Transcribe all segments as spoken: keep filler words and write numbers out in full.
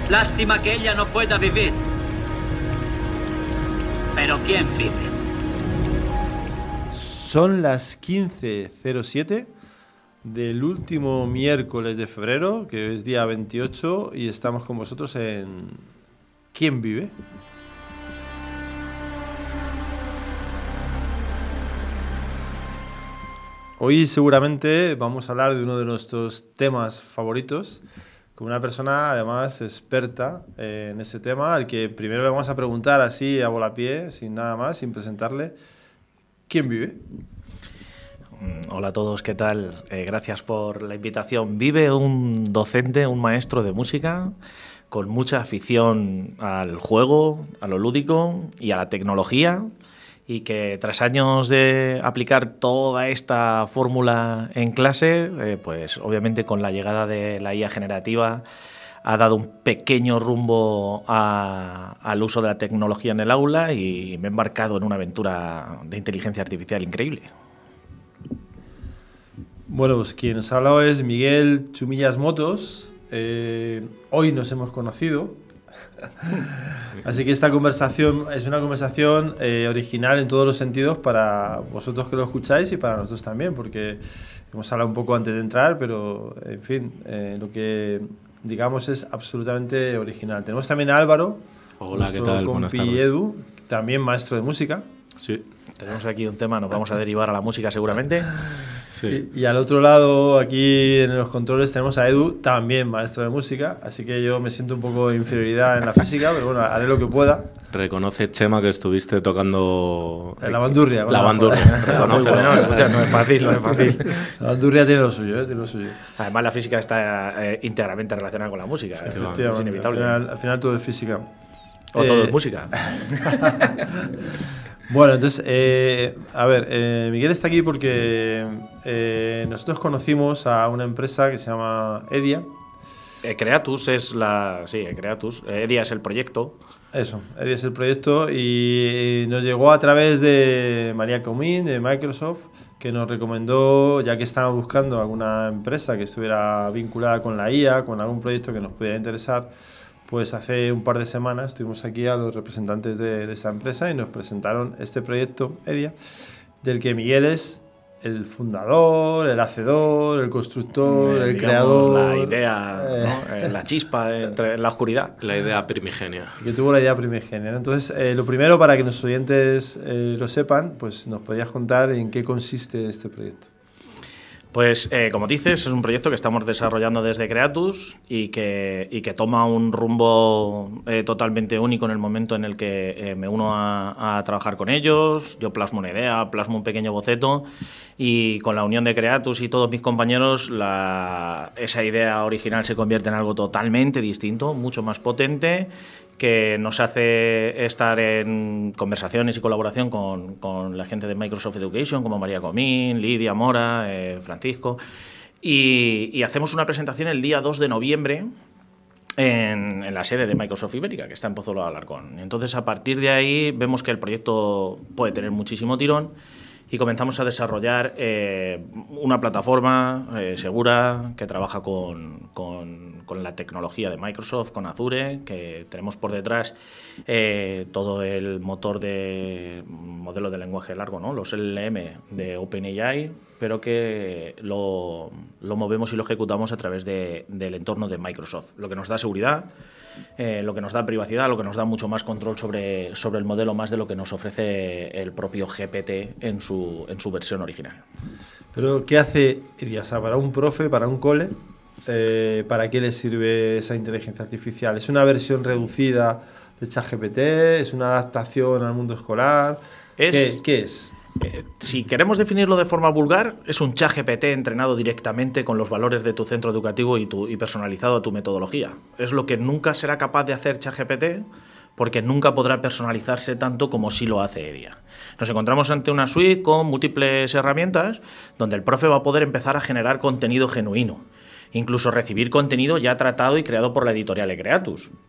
Lástima que ella no pueda vivir. Pero ¿quién vive? Son las quince cero siete del último miércoles de febrero, que es día veintiocho, y estamos con vosotros en ¿Quién vive? Hoy seguramente vamos a hablar de uno de nuestros temas favoritos, con una persona además experta eh, en ese tema, al que primero le vamos a preguntar así a volapié, sin nada más, sin presentarle, ¿quién vive? Hola a todos, ¿qué tal? Eh, gracias por la invitación. Vive un docente, un maestro de música con mucha afición al juego, a lo lúdico y a la tecnología, y que tras años de aplicar toda esta fórmula en clase, eh, pues obviamente con la llegada de la I A generativa ha dado un pequeño rumbo a, al uso de la tecnología en el aula, y me he embarcado en una aventura de inteligencia artificial increíble. Bueno, pues quien nos ha hablado es Miguel Chumillas Motos. Eh, hoy nos hemos conocido. Así que esta conversación es una conversación eh, original en todos los sentidos para vosotros que lo escucháis y para nosotros también, porque hemos hablado un poco antes de entrar, pero en fin, eh, lo que digamos es absolutamente original. Tenemos también a Álvaro. Hola, ¿qué tal? Buenas tardes. Edu, también maestro de música. Sí. Tenemos aquí un tema, nos vamos a derivar a la música seguramente. Sí. Y, y al otro lado, aquí en los controles, tenemos a Edu, también maestro de música, así que yo me siento un poco de inferioridad en la física, pero bueno, haré lo que pueda. Reconoce, Chema, que estuviste tocando... La bandurria. La bandurria. Reconoce, no, escucha, no es fácil, no es fácil. La bandurria tiene lo suyo, ¿eh? Tiene lo suyo. Además, la física está eh, íntegramente relacionada con la música. Sí, efectivamente, es inevitable. Al final, al final todo es física. O eh, todo es música. Bueno, entonces, eh, a ver, eh, Miguel está aquí porque eh, nosotros conocimos a una empresa que se llama Edia. Eh, Creatus es la... Sí, Creatus. Edia es el proyecto. Eso, Edia es el proyecto, y nos llegó a través de María Comín, de Microsoft, que nos recomendó, ya que estábamos buscando alguna empresa que estuviera vinculada con la I A, con algún proyecto que nos pudiera interesar. Pues hace un par de semanas estuvimos aquí a los representantes de, de esta empresa y nos presentaron este proyecto, Edia, del que Miguel es el fundador, el hacedor, el constructor, eh, el digamos, creador. La idea, eh, ¿no? eh, la chispa entre, en la oscuridad. La idea primigenia. Que tuvo la idea primigenia, ¿no? Entonces, eh, lo primero, para que nuestros oyentes eh, lo sepan, pues nos podías contar en qué consiste este proyecto. Pues, eh, como dices, es un proyecto que estamos desarrollando desde Creatus y que, y que toma un rumbo eh, totalmente único en el momento en el que eh, me uno a, a trabajar con ellos. Yo plasmo una idea, plasmo un pequeño boceto, y con la unión de Creatus y todos mis compañeros, la, esa idea original se convierte en algo totalmente distinto, mucho más potente, que nos hace estar en conversaciones y colaboración con, con la gente de Microsoft Education, como María Comín, Lidia Mora, eh, Francisco, y, y hacemos una presentación el día dos de noviembre en, en la sede de Microsoft Ibérica, que está en Pozuelo de Alarcón. Entonces, a partir de ahí, vemos que el proyecto puede tener muchísimo tirón, y comenzamos a desarrollar eh, una plataforma eh, segura que trabaja con, con, con la tecnología de Microsoft, con Azure, que tenemos por detrás eh, todo el motor de modelo de lenguaje largo, ¿no? Los L L M de OpenAI, pero que lo, lo movemos y lo ejecutamos a través de, del entorno de Microsoft, lo que nos da seguridad, Eh, lo que nos da privacidad, lo que nos da mucho más control sobre, sobre el modelo, más de lo que nos ofrece el propio G P T en su, en su versión original. Pero, ¿qué hace Edia? O sea, para un profe, para un cole, eh, ¿para qué le sirve esa inteligencia artificial? ¿Es una versión reducida de ChatGPT? ¿Es una adaptación al mundo escolar? Es, ¿Qué, qué es? Eh, si queremos definirlo de forma vulgar, es un ChatGPT entrenado directamente con los valores de tu centro educativo y, tu, y personalizado a tu metodología. Es lo que nunca será capaz de hacer ChatGPT, porque nunca podrá personalizarse tanto como sí lo hace Edia. Nos encontramos ante una suite con múltiples herramientas donde el profe va a poder empezar a generar contenido genuino, incluso recibir contenido ya tratado y creado por la editorial Creatus.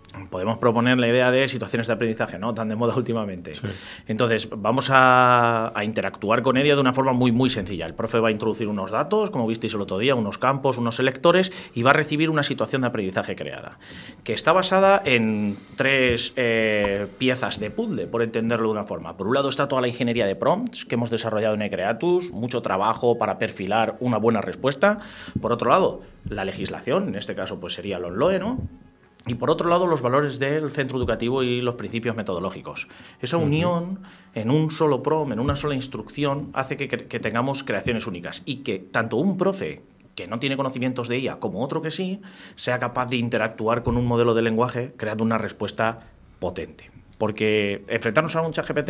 podemos proponer la idea de situaciones de aprendizaje, ¿no? Tan de moda últimamente. Sí. Entonces, vamos a, a interactuar con ella de una forma muy, muy sencilla. El profe va a introducir unos datos, como visteis el otro día, unos campos, unos selectores, y va a recibir una situación de aprendizaje creada, que está basada en tres eh, piezas de puzzle, por entenderlo de una forma. Por un lado está toda la ingeniería de prompts que hemos desarrollado en eCreatus, mucho trabajo para perfilar una buena respuesta. Por otro lado, la legislación, en este caso pues sería el ONLOE, ¿no? Y por otro lado, los valores del centro educativo y los principios metodológicos. Esa unión en un solo prompt, en una sola instrucción, hace que, que tengamos creaciones únicas y que tanto un profe que no tiene conocimientos de I A como otro que sí, sea capaz de interactuar con un modelo de lenguaje creando una respuesta potente. Porque enfrentarnos a un ChatGPT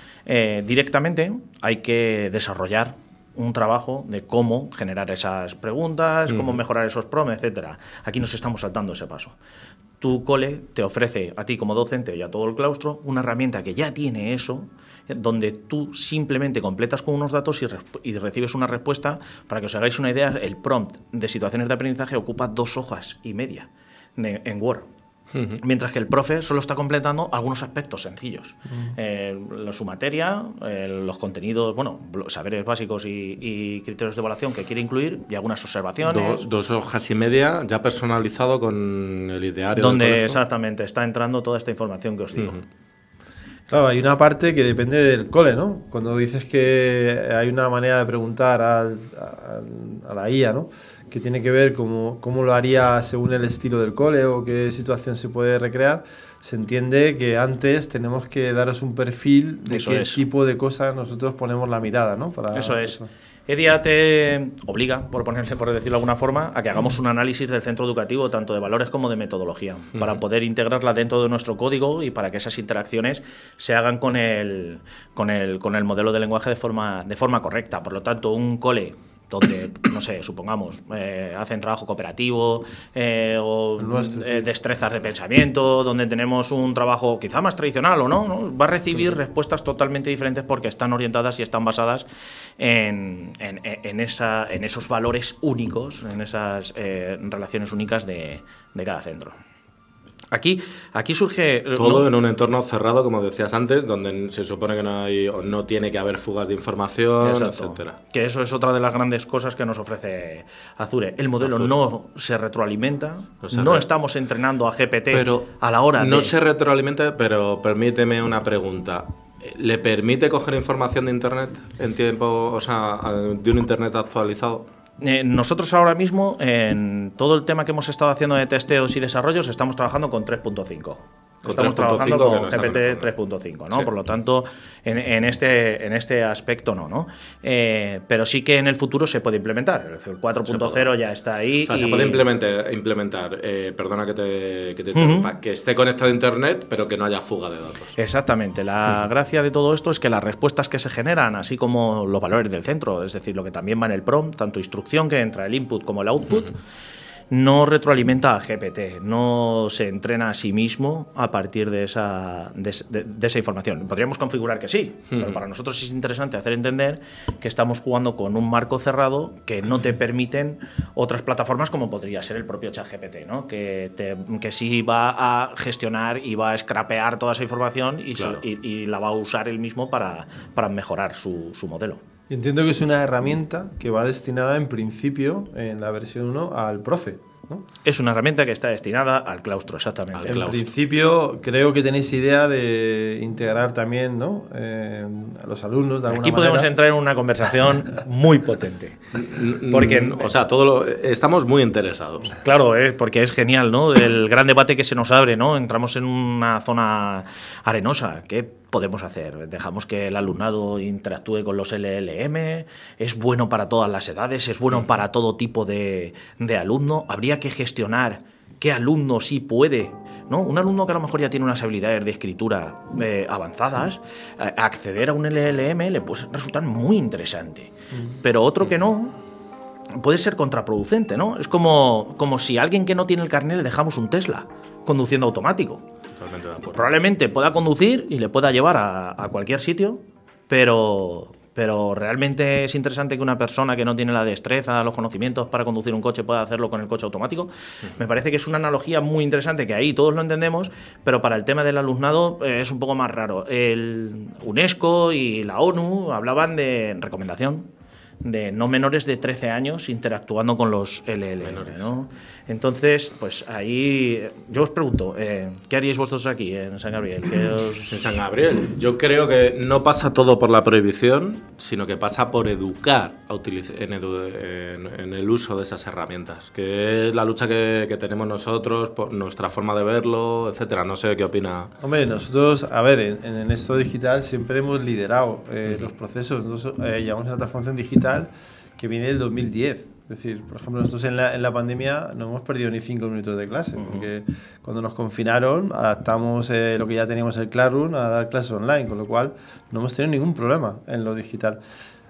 eh, directamente hay que desarrollar un trabajo de cómo generar esas preguntas, cómo mejorar esos prompts, etcétera. Aquí nos estamos saltando ese paso. Tu cole te ofrece a ti como docente y a todo el claustro una herramienta que ya tiene eso, donde tú simplemente completas con unos datos y, y recibes una respuesta. Para que os hagáis una idea, el prompt de situaciones de aprendizaje ocupa dos hojas y media de, en Word. Uh-huh. Mientras que el profe solo está completando algunos aspectos sencillos. Uh-huh. eh, su materia, eh, los contenidos, bueno, saberes básicos y, y criterios de evaluación que quiere incluir y algunas observaciones. Do, dos hojas y media ya personalizado con el ideario. Donde exactamente está entrando toda esta información que os digo. Uh-huh. Claro, hay una parte que depende del cole, ¿no? Cuando dices que hay una manera de preguntar al, a, a la I A, ¿no? Que tiene que ver cómo, cómo lo haría según el estilo del cole o qué situación se puede recrear, se entiende que antes tenemos que daros un perfil de eso qué es. tipo de cosas nosotros ponemos la mirada, ¿no? Para eso es. Eso. EDIA te obliga, por ponerse, por decirlo de alguna forma, a que hagamos un análisis del centro educativo, tanto de valores como de metodología, uh-huh. para poder integrarla dentro de nuestro código y para que esas interacciones se hagan con el, con el, con el modelo de lenguaje de forma, de forma correcta. Por lo tanto, un cole donde, no sé, supongamos, eh, hacen trabajo cooperativo eh, o nuestro, eh, sí. destrezas de pensamiento, donde tenemos un trabajo quizá más tradicional o no, ¿no? Va a recibir sí. respuestas totalmente diferentes porque están orientadas y están basadas en, en, en, esa, en esos valores únicos, en esas eh, relaciones únicas de, de cada centro. Aquí, aquí surge... Todo ¿no? en un entorno cerrado, como decías antes, donde se supone que no hay o no tiene que haber fugas de información, Exacto. etcétera. Que eso es otra de las grandes cosas que nos ofrece Azure. El modelo Azure. no se retroalimenta, no, se no re... estamos entrenando a G P T pero a la hora no de... se retroalimenta, pero permíteme una pregunta. ¿Le permite coger información de Internet en tiempo, o sea, de un Internet actualizado? Eh, nosotros ahora mismo, en todo el tema que hemos estado haciendo de testeos y desarrollos, estamos trabajando con tres punto cinco. Estamos trabajando con no G P T tres punto cinco, ¿no? Sí. Por lo tanto, en, en, este, en este aspecto no, ¿no? Eh, pero sí que en el futuro se puede implementar. El cuatro punto cero ya está ahí. O sea, y... se puede implementar, implementar eh, perdona que te, que te interrumpa, uh-huh. que esté conectado a Internet, pero que no haya fuga de datos. Exactamente. La uh-huh. gracia de todo esto es que las respuestas que se generan, así como los valores del centro, es decir, lo que también va en el prompt, tanto instrucción que entra el input como el output, uh-huh. no retroalimenta a G P T, no se entrena a sí mismo a partir de esa, de, de, de esa información. Podríamos configurar que sí, uh-huh. pero para nosotros es interesante hacer entender que estamos jugando con un marco cerrado que no te permiten otras plataformas como podría ser el propio ChatGPT, ¿no? que, te, que sí va a gestionar y va a scrapear toda esa información y, claro. se, y, y la va a usar él mismo para, para mejorar su, su modelo. Entiendo que es una herramienta que va destinada en principio, en la versión uno, al profe, ¿no? Es una herramienta que está destinada al claustro, exactamente. Al en claustro. principio, creo que tenéis idea de integrar también, ¿no? eh, a los alumnos de alguna Aquí podemos manera. entrar en una conversación muy potente. Porque, o sea, todo lo, estamos muy interesados. Claro, eh, porque es genial, ¿no? El gran debate que se nos abre, ¿no? Entramos en una zona arenosa. ¿Qué podemos hacer? ¿Dejamos que el alumnado interactúe con los L L M? ¿Es bueno para todas las edades? ¿Es bueno para todo tipo de, de alumno? ¿Habría que gestionar qué alumno sí puede, ¿no? Un alumno que a lo mejor ya tiene unas habilidades de escritura eh, avanzadas, eh, acceder a un L L M le puede resultar muy interesante. Pero otro que no, puede ser contraproducente, ¿no? Es como, como si a alguien que no tiene el carnet le dejamos un Tesla conduciendo automático. Totalmente de acuerdo. Probablemente pueda conducir y le pueda llevar a, a cualquier sitio, pero... pero realmente es interesante que una persona que no tiene la destreza, los conocimientos para conducir un coche pueda hacerlo con el coche automático. Uh-huh. Me parece que es una analogía muy interesante, que ahí todos lo entendemos, pero para el tema del alumnado eh, es un poco más raro. El UNESCO y la ONU hablaban de recomendación de no menores de trece años interactuando con los L L M, ¿no? Entonces, pues ahí yo os pregunto, eh, ¿qué haríais vosotros aquí en San Gabriel? ¿Qué os... En San Gabriel, yo creo que no pasa todo por la prohibición, sino que pasa por educar a utiliz- en, edu- en, en el uso de esas herramientas, que es la lucha que, que tenemos nosotros, por nuestra forma de verlo, etcétera. No sé qué opina. Hombre, nosotros, a ver, en, en esto digital siempre hemos liderado eh, uh-huh. los procesos. Nosotros eh, llevamos una transformación digital que viene del dos mil diez. Es decir, por ejemplo, nosotros en la, en la pandemia no hemos perdido ni cinco minutos de clase, uh-huh. porque cuando nos confinaron adaptamos eh, lo que ya teníamos el Classroom a dar clases online, con lo cual no hemos tenido ningún problema en lo digital.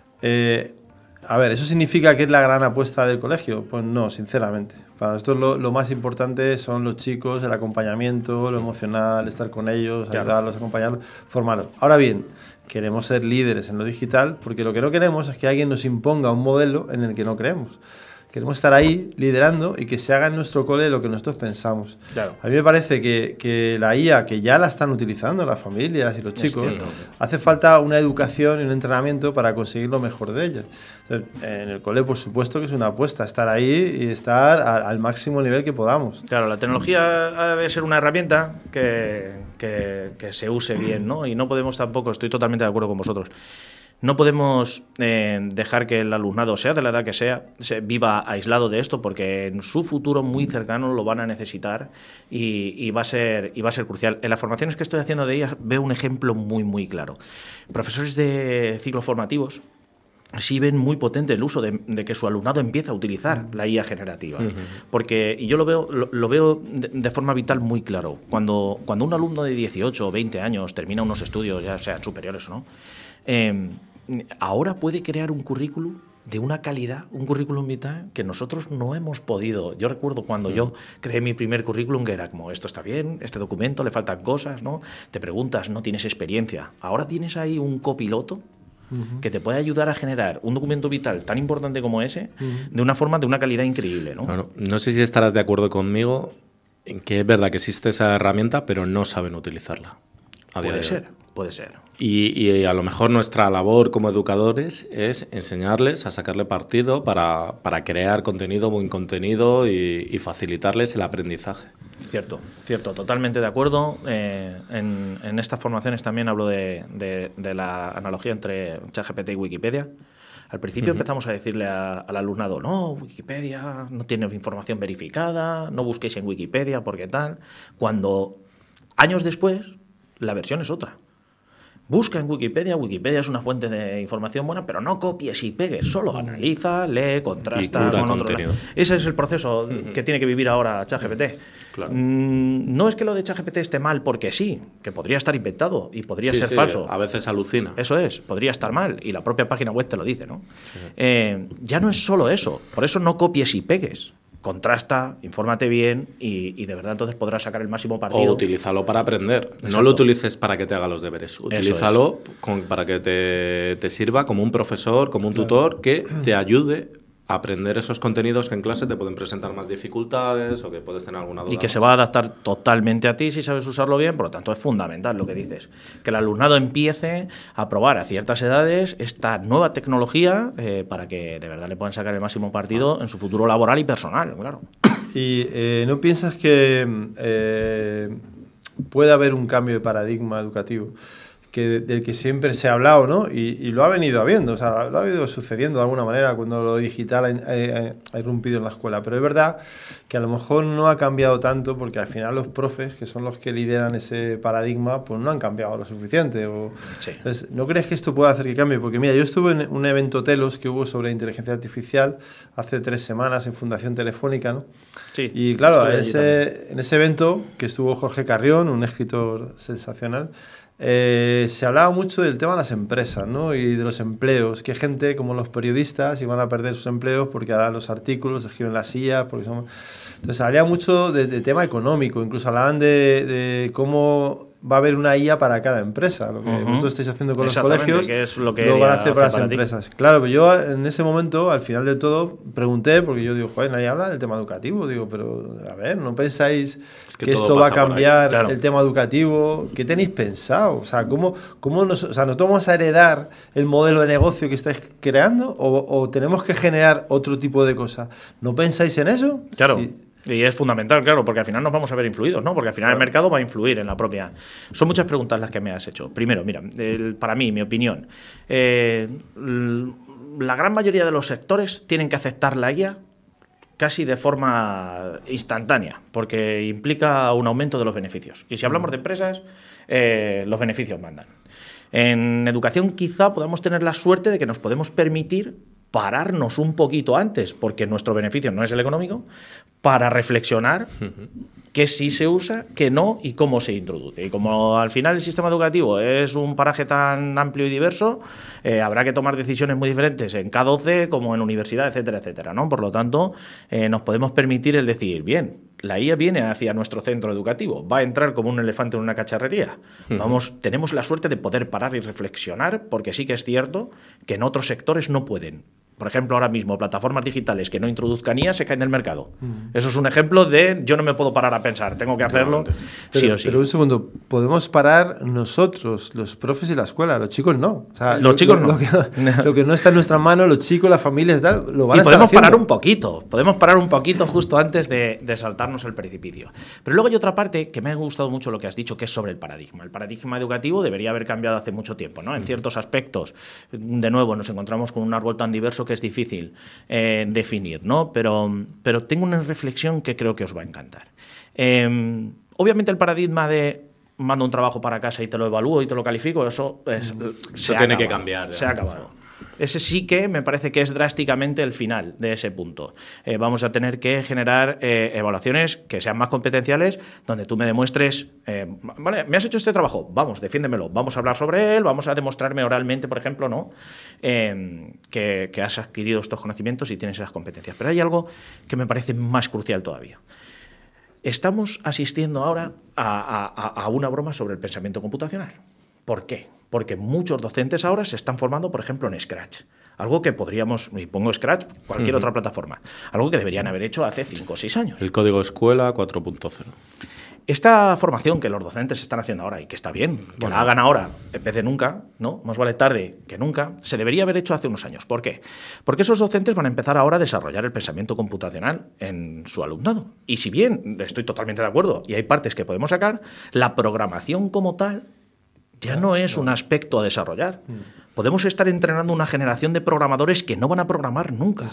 Eh, a ver, ¿eso significa que es la gran apuesta del colegio? Pues no, sinceramente. Para nosotros lo, lo más importante son los chicos, el acompañamiento, lo emocional, estar con ellos, claro. ayudarlos, acompañarlos, formarlos. Ahora bien, queremos ser líderes en lo digital porque lo que no queremos es que alguien nos imponga un modelo en el que no creemos. Queremos estar ahí liderando y que se haga en nuestro cole lo que nosotros pensamos. Claro. A mí me parece que, que la I A, que ya la están utilizando las familias y los chicos, hace falta una educación y un entrenamiento para conseguir lo mejor de ellas. Entonces, en el cole, por supuesto que es una apuesta, estar ahí y estar a, al máximo nivel que podamos. Claro, la tecnología ha de ser una herramienta que, que, que se use bien, ¿no? Y no podemos tampoco, estoy totalmente de acuerdo con vosotros, no podemos eh, dejar que el alumnado, sea de la edad que sea, se viva aislado de esto, porque en su futuro muy cercano lo van a necesitar y, y, va a ser, y va a ser crucial. En las formaciones que estoy haciendo de ellas veo un ejemplo muy, muy claro. Profesores de ciclos formativos sí ven muy potente el uso de, de que su alumnado empiece a utilizar la I A generativa. Uh-huh. Porque, y yo lo veo, lo, lo veo de, de forma vital muy claro. Cuando, cuando un alumno de dieciocho o veinte años termina unos estudios, ya sean superiores o no, eh, ahora puede crear un currículum de una calidad, un currículum vitae que nosotros no hemos podido. Yo recuerdo cuando uh-huh. yo creé mi primer currículum que era como, esto está bien, este documento, le faltan cosas, ¿no? Te preguntas, no tienes experiencia. Ahora tienes ahí un copiloto Uh-huh. que te puede ayudar a generar un documento vital tan importante como ese uh-huh. de una forma, de una calidad increíble, ¿no? Bueno, no sé si estarás de acuerdo conmigo en que es verdad que existe esa herramienta, pero no saben utilizarla. A puede ser, puede ser. Y, y a lo mejor nuestra labor como educadores es enseñarles a sacarle partido para, para crear contenido, buen contenido y, y facilitarles el aprendizaje. Cierto, cierto, totalmente de acuerdo. Eh, en, en estas formaciones también hablo de, de, de la analogía entre ChatGPT y Wikipedia. Al principio uh-huh. empezamos a decirle a, al alumnado, no, Wikipedia no tiene información verificada, no busquéis en Wikipedia porque tal. Cuando años después la versión es otra. Busca en Wikipedia, Wikipedia es una fuente de información buena, pero no copies y pegues, solo analiza, lee, contrasta con otro. Ese es el proceso uh-huh. que tiene que vivir ahora ChatGPT. Claro. Mm, no es que lo de ChatGPT esté mal porque sí, que podría estar inventado y podría sí, ser sí, falso. A veces alucina. Eso es, podría estar mal y la propia página web te lo dice, ¿no? Sí. Eh, ya no es solo eso, por eso no copies y pegues. Contrasta, infórmate bien y, y de verdad entonces podrás sacar el máximo partido. O utilízalo para aprender. Exacto. No lo utilices para que te haga los deberes. Utilízalo con, para que te, te sirva como un profesor, como un claro. tutor que te ayude a aprender esos contenidos que en clase te pueden presentar más dificultades o que puedes tener alguna duda. Y que más. se va a adaptar totalmente a ti si sabes usarlo bien, por lo tanto es fundamental lo que dices. Que el alumnado empiece a probar a ciertas edades esta nueva tecnología eh, para que de verdad le puedan sacar el máximo partido en su futuro laboral y personal, claro. ¿Y eh, no piensas que eh, puede haber un cambio de paradigma educativo? Que, del que siempre se ha hablado, ¿no? Y, y lo ha venido habiendo, o sea, lo ha ido sucediendo de alguna manera cuando lo digital ha, ha, ha irrumpido en la escuela. Pero es verdad que a lo mejor no ha cambiado tanto porque al final los profes, que son los que lideran ese paradigma, pues no han cambiado lo suficiente. O, sí. Entonces, ¿no crees que esto pueda hacer que cambie? Porque mira, yo estuve en un evento Telos que hubo sobre inteligencia artificial hace tres semanas en Fundación Telefónica, ¿no? Sí. Y claro, ese, en ese evento que estuvo Jorge Carrión, un escritor sensacional, Eh, se hablaba mucho del tema de las empresas, ¿no? Y de los empleos, que gente como los periodistas iban a perder sus empleos porque ahora los artículos se escriben las I A, porque son... Entonces hablaba mucho de, de tema económico, incluso hablaban de, de cómo va a haber una I A para cada empresa. Lo que Uh-huh. vosotros estáis haciendo con los Exactamente, colegios, que es lo que lo van a ella hacer para las hace para ti. empresas. Claro, pero yo en ese momento, al final de todo, pregunté, porque yo digo, joder, nadie habla del tema educativo. Digo, pero a ver, ¿no pensáis Es que que, todo esto va a pasa por ahí, cambiar claro. el tema educativo? ¿Qué tenéis pensado? O sea, ¿cómo, cómo nos, o sea, ¿nosotros vamos a heredar el modelo de negocio que estáis creando o, o tenemos que generar otro tipo de cosas? ¿No pensáis en eso? Claro. Sí. Y es fundamental, claro, porque al final nos vamos a ver influidos, ¿no? Porque al final Claro. el mercado va a influir en la propia... Son muchas preguntas las que me has hecho. Primero, mira, el- para mí, mi opinión, eh, l- la gran mayoría de los sectores tienen que aceptar la I A casi de forma instantánea, porque implica un aumento de los beneficios. Y si hablamos de empresas, eh, los beneficios mandan. En educación quizá podamos tener la suerte de que nos podemos permitir pararnos un poquito antes, porque nuestro beneficio no es el económico, para reflexionar qué sí se usa, qué no y cómo se introduce. Y como al final el sistema educativo es un paraje tan amplio y diverso, eh, habrá que tomar decisiones muy diferentes en K doce como en universidad, etcétera, etcétera, ¿no? Por lo tanto, eh, nos podemos permitir el decir, bien, la I A viene hacia nuestro centro educativo, va a entrar como un elefante en una cacharrería. Vamos, tenemos la suerte de poder parar y reflexionar, porque sí que es cierto que en otros sectores no pueden. Por ejemplo, ahora mismo, plataformas digitales que no introduzcan I A se caen del mercado. Eso es un ejemplo de yo no me puedo parar a pensar, tengo que hacerlo sí Pero, o sí. pero un segundo, podemos parar nosotros, los profes y la escuela, los chicos no. O sea, Los lo- chicos lo, no. Lo que, lo que no está en nuestras manos, los chicos, las familias, tal, lo van Y a estar podemos haciendo. parar un poquito, podemos parar un poquito justo antes de, de saltarnos el precipicio. Pero luego hay otra parte que me ha gustado mucho lo que has dicho, que es sobre el paradigma. El paradigma educativo debería haber cambiado hace mucho tiempo, ¿no? En ciertos aspectos, de nuevo, nos encontramos con un árbol tan diverso que es difícil eh, definir, ¿no? Pero, pero tengo una reflexión que creo que os va a encantar. Eh, obviamente el paradigma de mando un trabajo para casa y te lo evalúo y te lo califico, eso, es, se ha tiene que acabado, cambiar ya. Se ha acabado. Ese sí que me parece que es drásticamente el final de ese punto. Eh, vamos a tener que generar eh, evaluaciones que sean más competenciales, donde tú me demuestres, eh, vale, me has hecho este trabajo, vamos, defiéndemelo, vamos a hablar sobre él, vamos a demostrarme oralmente, por ejemplo, ¿no? Eh, que, que has adquirido estos conocimientos y tienes esas competencias. Pero hay algo que me parece más crucial todavía. Estamos asistiendo ahora a, a, a una broma sobre el pensamiento computacional. ¿Por qué? Porque muchos docentes ahora se están formando, por ejemplo, en Scratch. Algo que podríamos, y pongo Scratch, cualquier uh-huh. otra plataforma. Algo que deberían haber hecho hace cinco o seis años. El código escuela cuatro punto cero. Esta formación que los docentes están haciendo ahora, y que está bien, que bueno. la hagan ahora en vez de nunca, ¿no? Más vale tarde que nunca, se debería haber hecho hace unos años. ¿Por qué? Porque esos docentes van a empezar ahora a desarrollar el pensamiento computacional en su alumnado. Y si bien estoy totalmente de acuerdo, y hay partes que podemos sacar, la programación como tal ya no es un aspecto a desarrollar. Podemos estar entrenando una generación de programadores que no van a programar nunca.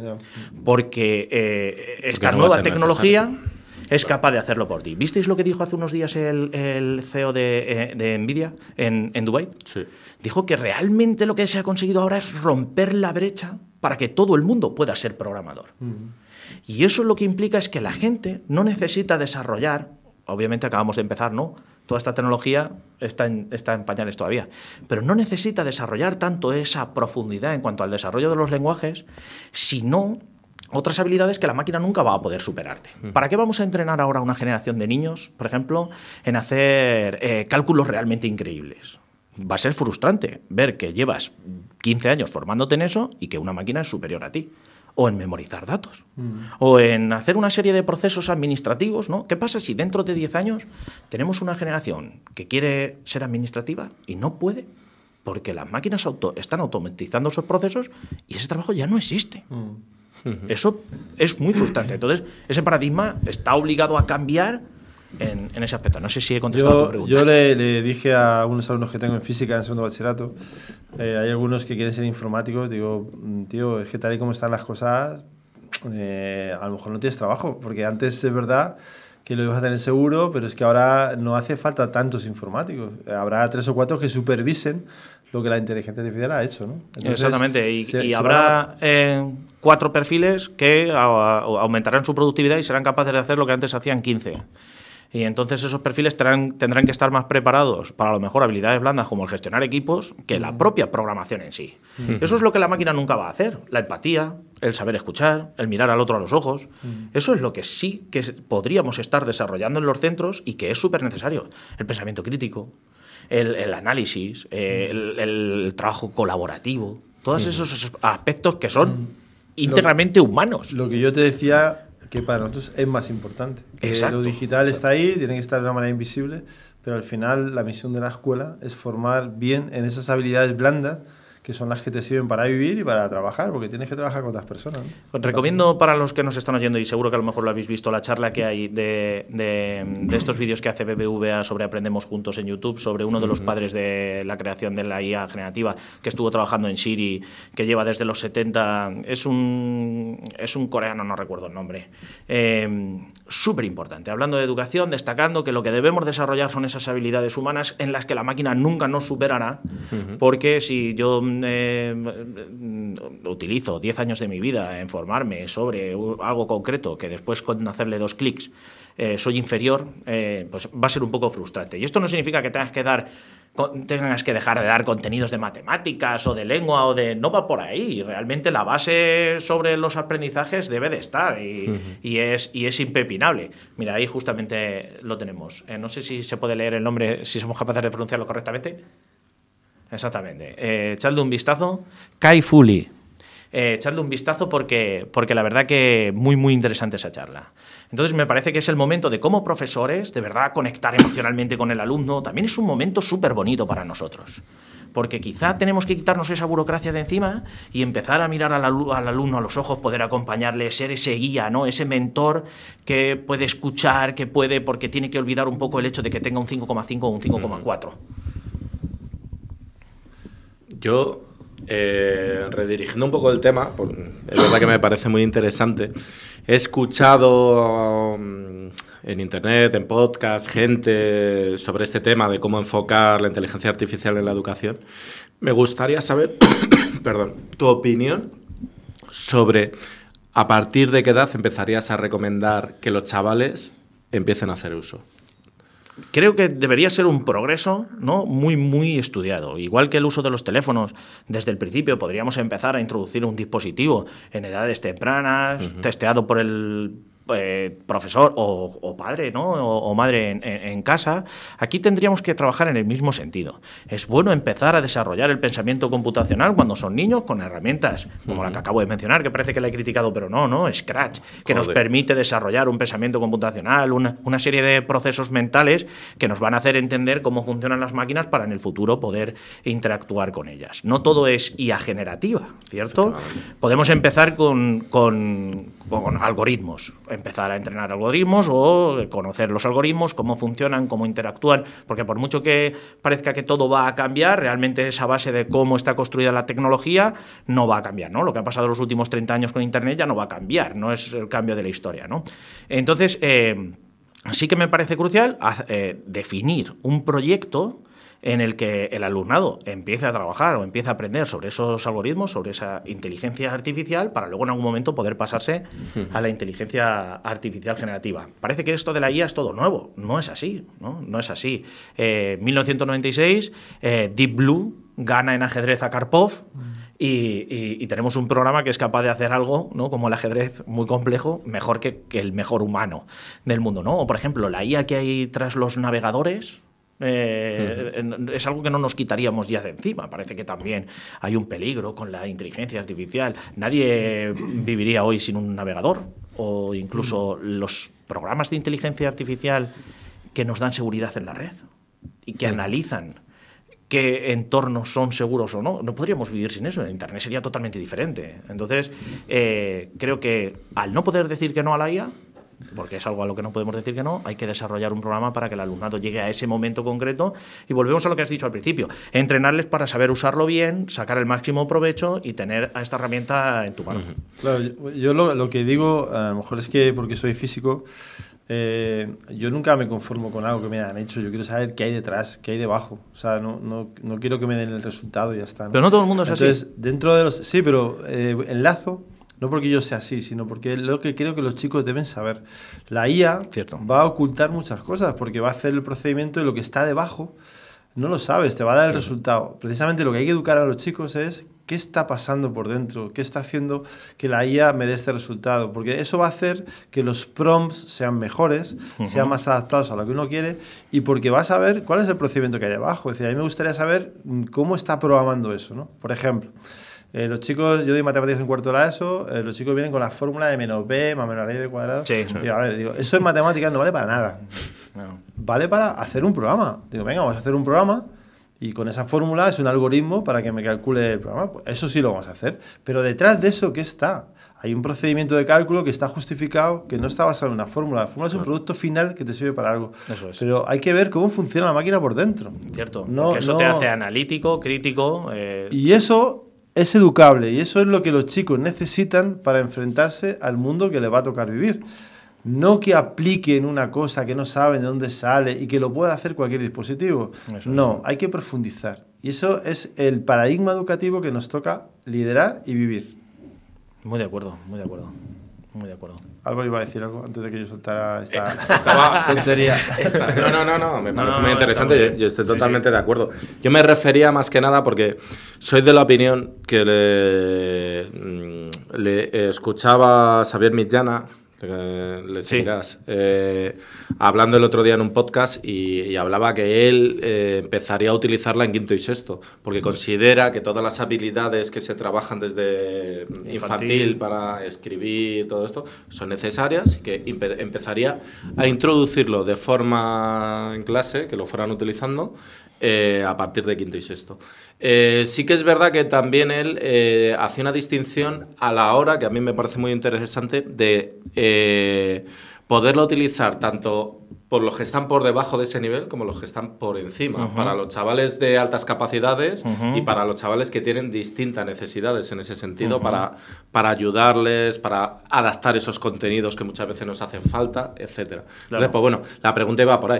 Porque eh, esta Porque no nueva tecnología necesario. es capaz de hacerlo por ti. ¿Visteis lo que dijo hace unos días el, el C E O de, de Nvidia en, en Dubái? Sí. Dijo que realmente lo que se ha conseguido ahora es romper la brecha para que todo el mundo pueda ser programador. Uh-huh. Y eso lo que implica es que la gente no necesita desarrollar, obviamente acabamos de empezar, ¿no? Toda esta tecnología está en, está en pañales todavía, pero no necesita desarrollar tanto esa profundidad en cuanto al desarrollo de los lenguajes, sino otras habilidades que la máquina nunca va a poder superarte. Uh-huh. ¿Para qué vamos a entrenar ahora a una generación de niños, por ejemplo, en hacer eh, cálculos realmente increíbles? Va a ser frustrante ver que llevas quince años formándote en eso y que una máquina es superior a ti. O en memorizar datos, mm. o en hacer una serie de procesos administrativos, ¿no? ¿Qué pasa si dentro de diez años tenemos una generación que quiere ser administrativa y no puede? Porque las máquinas auto están automatizando esos procesos y ese trabajo ya no existe. Mm. Eso es muy frustrante. Entonces, ese paradigma está obligado a cambiar en, en ese aspecto. No sé si he contestado yo, a tu pregunta. Yo le, le dije a unos alumnos que tengo en física en segundo bachillerato, eh, hay algunos que quieren ser informáticos, digo, tío, es que tal y como están las cosas, eh, a lo mejor no tienes trabajo, porque antes es verdad que lo ibas a tener seguro, pero es que ahora no hace falta tantos informáticos. Habrá tres o cuatro que supervisen lo que la inteligencia artificial ha hecho, ¿no? Entonces, exactamente, y, se, y se habrá a... eh, cuatro perfiles que a, a, aumentarán su productividad y serán capaces de hacer lo que antes hacían quince. Y entonces esos perfiles tendrán, tendrán que estar más preparados para a lo mejor habilidades blandas como el gestionar equipos que la propia programación en sí. Uh-huh. Eso es lo que la máquina nunca va a hacer. La empatía, el saber escuchar, el mirar al otro a los ojos. Uh-huh. Eso es lo que sí que podríamos estar desarrollando en los centros y que es súper necesario. El pensamiento crítico, el, el análisis, eh, el, el trabajo colaborativo, todos uh-huh. esos aspectos que son uh-huh. íntegramente lo, humanos. Lo que yo te decía... que para nosotros es más importante. Que exacto, lo digital exacto. está ahí, tiene que estar de una manera invisible, pero al final la misión de la escuela es formar bien en esas habilidades blandas que son las que te sirven para vivir y para trabajar, porque tienes que trabajar con otras personas, ¿no? Os recomiendo para los que nos están oyendo, y seguro que a lo mejor lo habéis visto, la charla que hay de, de, de estos vídeos que hace B B V A sobre Aprendemos Juntos en YouTube, sobre uno de los padres de la creación de la I A generativa, que estuvo trabajando en Siri, que lleva desde los setenta, es un, es un coreano, no recuerdo el nombre, eh, súper importante, hablando de educación, destacando que lo que debemos desarrollar son esas habilidades humanas en las que la máquina nunca nos superará, uh-huh. porque si yo Eh, utilizo diez años de mi vida en formarme sobre algo concreto que después con hacerle dos clics eh, soy inferior, eh, pues va a ser un poco frustrante. Y esto no significa que tengas que dar tengas que dejar de dar contenidos de matemáticas o de lengua o de... No va por ahí. Realmente la base sobre los aprendizajes debe de estar y, uh-huh. y, es, y es impepinable. Mira, ahí justamente lo tenemos. Eh, no sé si se puede leer el nombre, si somos capaces de pronunciarlo correctamente. Exactamente. Eh, echadle un vistazo. Kai Fu Lee. Eh, echadle un vistazo porque, porque la verdad que muy, muy interesante esa charla. Entonces me parece que es el momento de, como profesores, de verdad conectar emocionalmente con el alumno. También es un momento súper bonito para nosotros. Porque quizá tenemos que quitarnos esa burocracia de encima y empezar a mirar al, al alumno a los ojos, poder acompañarle, ser ese guía, ¿no? Ese mentor que puede escuchar, que puede, porque tiene que olvidar un poco el hecho de que tenga un cinco coma cinco o un cinco coma cuatro. Yo, eh, redirigiendo un poco el tema, es verdad que me parece muy interesante, he escuchado um, en internet, en podcast, gente sobre este tema de cómo enfocar la inteligencia artificial en la educación. Me gustaría saber, perdón, tu opinión sobre a partir de qué edad empezarías a recomendar que los chavales empiecen a hacer uso. Creo que debería ser un progreso, ¿no? muy, muy estudiado. Igual que el uso de los teléfonos, desde el principio podríamos empezar a introducir un dispositivo en edades tempranas, uh-huh. testeado por el eh, profesor o, o padre, ¿no? o, o madre en, en, en casa. Aquí tendríamos que trabajar en el mismo sentido. Es bueno empezar a desarrollar el pensamiento computacional cuando son niños con herramientas como uh-huh. la que acabo de mencionar, que parece que la he criticado, pero no, no, Scratch, que Joder. nos permite desarrollar un pensamiento computacional, una, una serie de procesos mentales que nos van a hacer entender cómo funcionan las máquinas para en el futuro poder interactuar con ellas. No todo es I A generativa, ¿cierto? Podemos empezar con, con, con algoritmos, empezar a entrenar algoritmos o conocer los algoritmos, cómo funcionan, cómo interactúan, porque por mucho que parezca que todo va a cambiar, realmente esa base de cómo está construida la tecnología no va a cambiar, ¿no? Lo que ha pasado los últimos treinta años con Internet ya no va a cambiar, no es el cambio de la historia, ¿no? Entonces, eh, sí que me parece crucial eh, definir un proyecto en el que el alumnado empiece a trabajar o empiece a aprender sobre esos algoritmos, sobre esa inteligencia artificial, para luego en algún momento poder pasarse a la inteligencia artificial generativa. Parece que esto de la I A es todo nuevo. No es así, ¿no? No es así. En eh, mil novecientos noventa y seis, eh, Deep Blue gana en ajedrez a Karpov y, y, y tenemos un programa que es capaz de hacer algo, ¿no? Como el ajedrez muy complejo, mejor que, que el mejor humano del mundo, ¿no? O, por ejemplo, la I A que hay tras los navegadores... Eh, uh-huh. es algo que no nos quitaríamos ya de encima. Parece que también hay un peligro con la inteligencia artificial. Nadie viviría hoy sin un navegador, o incluso uh-huh. los programas de inteligencia artificial que nos dan seguridad en la red y que uh-huh. analizan qué entornos son seguros o no. No podríamos vivir sin eso. Internet sería totalmente diferente. Entonces, eh, creo que al no poder decir que no a la I A, porque es algo a lo que no podemos decir que no, hay que desarrollar un programa para que el alumnado llegue a ese momento concreto y volvemos a lo que has dicho al principio, entrenarles para saber usarlo bien, sacar el máximo provecho y tener a esta herramienta en tu mano. Claro, yo, yo lo, lo que digo, a lo mejor es que porque soy físico, eh, yo nunca me conformo con algo que me han hecho, yo quiero saber qué hay detrás, qué hay debajo, o sea, no, no, no quiero que me den el resultado y ya está, ¿no? Pero no todo el mundo es Entonces, así. Dentro de los... Sí, pero eh, enlazo No porque yo sea así, sino porque es lo que creo que los chicos deben saber. La I A Cierto. va a ocultar muchas cosas porque va a hacer el procedimiento y lo que está debajo no lo sabes, te va a dar el resultado. Precisamente lo que hay que educar a los chicos es qué está pasando por dentro, qué está haciendo que la I A me dé este resultado, porque eso va a hacer que los prompts sean mejores, uh-huh. sean más adaptados a lo que uno quiere, y porque vas a ver cuál es el procedimiento que hay debajo. Es decir, a mí me gustaría saber cómo está programando eso, ¿no? Por ejemplo, Eh, los chicos, yo doy matemáticas en cuarto de la ESO, eh, los chicos vienen con la fórmula de menos b más menos raíz de cuadrado. Sí, sí. Y a ver, digo, eso en matemáticas no vale para nada. No. Vale para hacer un programa. Digo, venga, vamos a hacer un programa y con esa fórmula es un algoritmo para que me calcule el programa. Pues eso sí lo vamos a hacer. Pero detrás de eso, ¿qué está? Hay un procedimiento de cálculo que está justificado, que no está basado en una fórmula. La fórmula es un producto final que te sirve para algo. Eso es. Pero hay que ver cómo funciona la máquina por dentro. Cierto. No, porque eso no... te hace analítico, crítico. Eh... Y eso es educable, y eso es lo que los chicos necesitan para enfrentarse al mundo que les va a tocar vivir. No que apliquen una cosa que no saben de dónde sale y que lo pueda hacer cualquier dispositivo. Eso no, es. Hay que profundizar. Y eso es el paradigma educativo que nos toca liderar y vivir. Muy de acuerdo, muy de acuerdo. Muy de acuerdo. Algo iba a decir algo antes de que yo soltara esta Estaba, tontería. Esta, no, no, no, no, me parece no, no, muy interesante. Yo, yo estoy totalmente sí, sí. de acuerdo. Yo me refería más que nada porque soy de la opinión que le, le escuchaba a Xavier Mitjana, le seguirás, sí. eh, hablando el otro día en un podcast y, y hablaba que él eh, empezaría a utilizarla en quinto y sexto, porque considera que todas las habilidades que se trabajan desde infantil, infantil para escribir, todo esto, son necesarias y que empe- empezaría a introducirlo de forma en clase, que lo fueran utilizando, Eh, a partir de quinto y sexto. Eh, sí que es verdad que también él eh, hacía una distinción a la hora, que a mí me parece muy interesante, de eh, poderlo utilizar tanto por los que están por debajo de ese nivel como los que están por encima, uh-huh. para los chavales de altas capacidades uh-huh. y para los chavales que tienen distintas necesidades en ese sentido, uh-huh. para, para ayudarles, para adaptar esos contenidos que muchas veces nos hacen falta, etcétera. Claro. Entonces, pues bueno, la pregunta iba por ahí.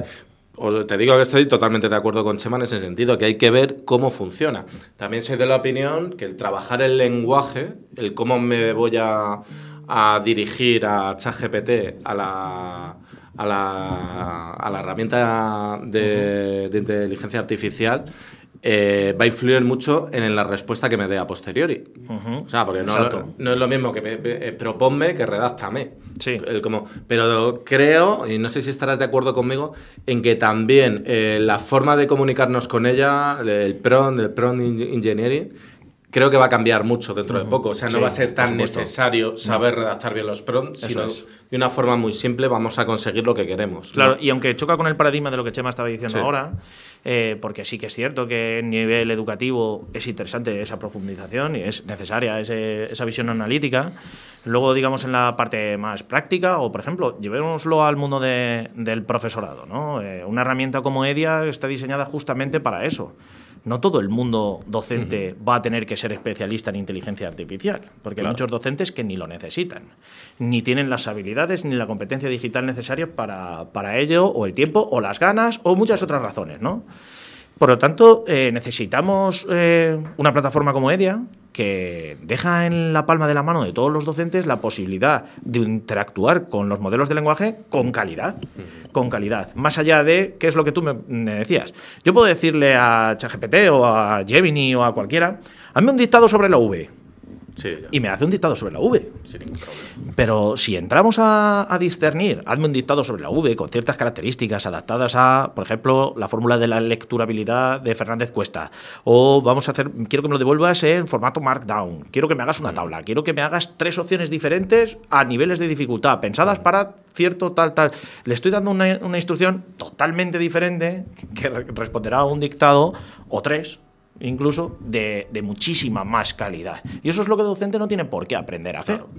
O te digo que estoy totalmente de acuerdo con Chema en ese sentido, que hay que ver cómo funciona. También soy de la opinión que el trabajar el lenguaje, el cómo me voy a, a dirigir a ChatGPT, a la, a la, a la herramienta de, de inteligencia artificial, Eh, va a influir mucho en la respuesta que me dé a posteriori. Uh-huh. O sea, porque no, no es lo mismo que me, me, proponme que redáctame. Sí. El, como, pero creo, y no sé si estarás de acuerdo conmigo, en que también eh, la forma de comunicarnos con ella, el prompt, el prompt engineering, creo que va a cambiar mucho dentro uh-huh. de poco. O sea, no sí, va a ser tan necesario saber no. redactar bien los prompts, Eso sino es. de una forma muy simple vamos a conseguir lo que queremos. Claro, ¿no? Y aunque choca con el paradigma de lo que Chema estaba diciendo sí. ahora, eh, porque sí que es cierto que en nivel educativo es interesante esa profundización y es necesaria ese, esa visión analítica, luego, digamos, en la parte más práctica, o por ejemplo, llevémoslo al mundo de, del profesorado, ¿no? Eh, una herramienta como EDIA está diseñada justamente para eso. No todo el mundo docente uh-huh. va a tener que ser especialista en inteligencia artificial, porque claro. hay muchos docentes que ni lo necesitan, ni tienen las habilidades ni la competencia digital necesaria para, para ello, o el tiempo, o las ganas, o muchas otras razones, ¿no? Por lo tanto, eh, necesitamos eh, una plataforma como EDIA que deja en la palma de la mano de todos los docentes la posibilidad de interactuar con los modelos de lenguaje con calidad, uh-huh. con calidad. Más allá de, ¿qué es lo que tú me, me decías? Yo puedo decirle a ChatGPT o a Gemini o a cualquiera, hazme un dictado sobre la V. Sí, y me hace un dictado sobre la V. Sin ningún problema. Pero si entramos a, a discernir, hazme un dictado sobre la V con ciertas características adaptadas a, por ejemplo, la fórmula de la lecturabilidad de Fernández Cuesta. O vamos a hacer, quiero que me lo devuelvas en formato Markdown. Quiero que me hagas una tabla. Quiero que me hagas tres opciones diferentes a niveles de dificultad, pensadas para cierto tal, tal. Le estoy dando una, una instrucción totalmente diferente que responderá a un dictado o tres. Incluso de, de muchísima más calidad. Y eso es lo que el docente no tiene por qué aprender a hacer. Claro.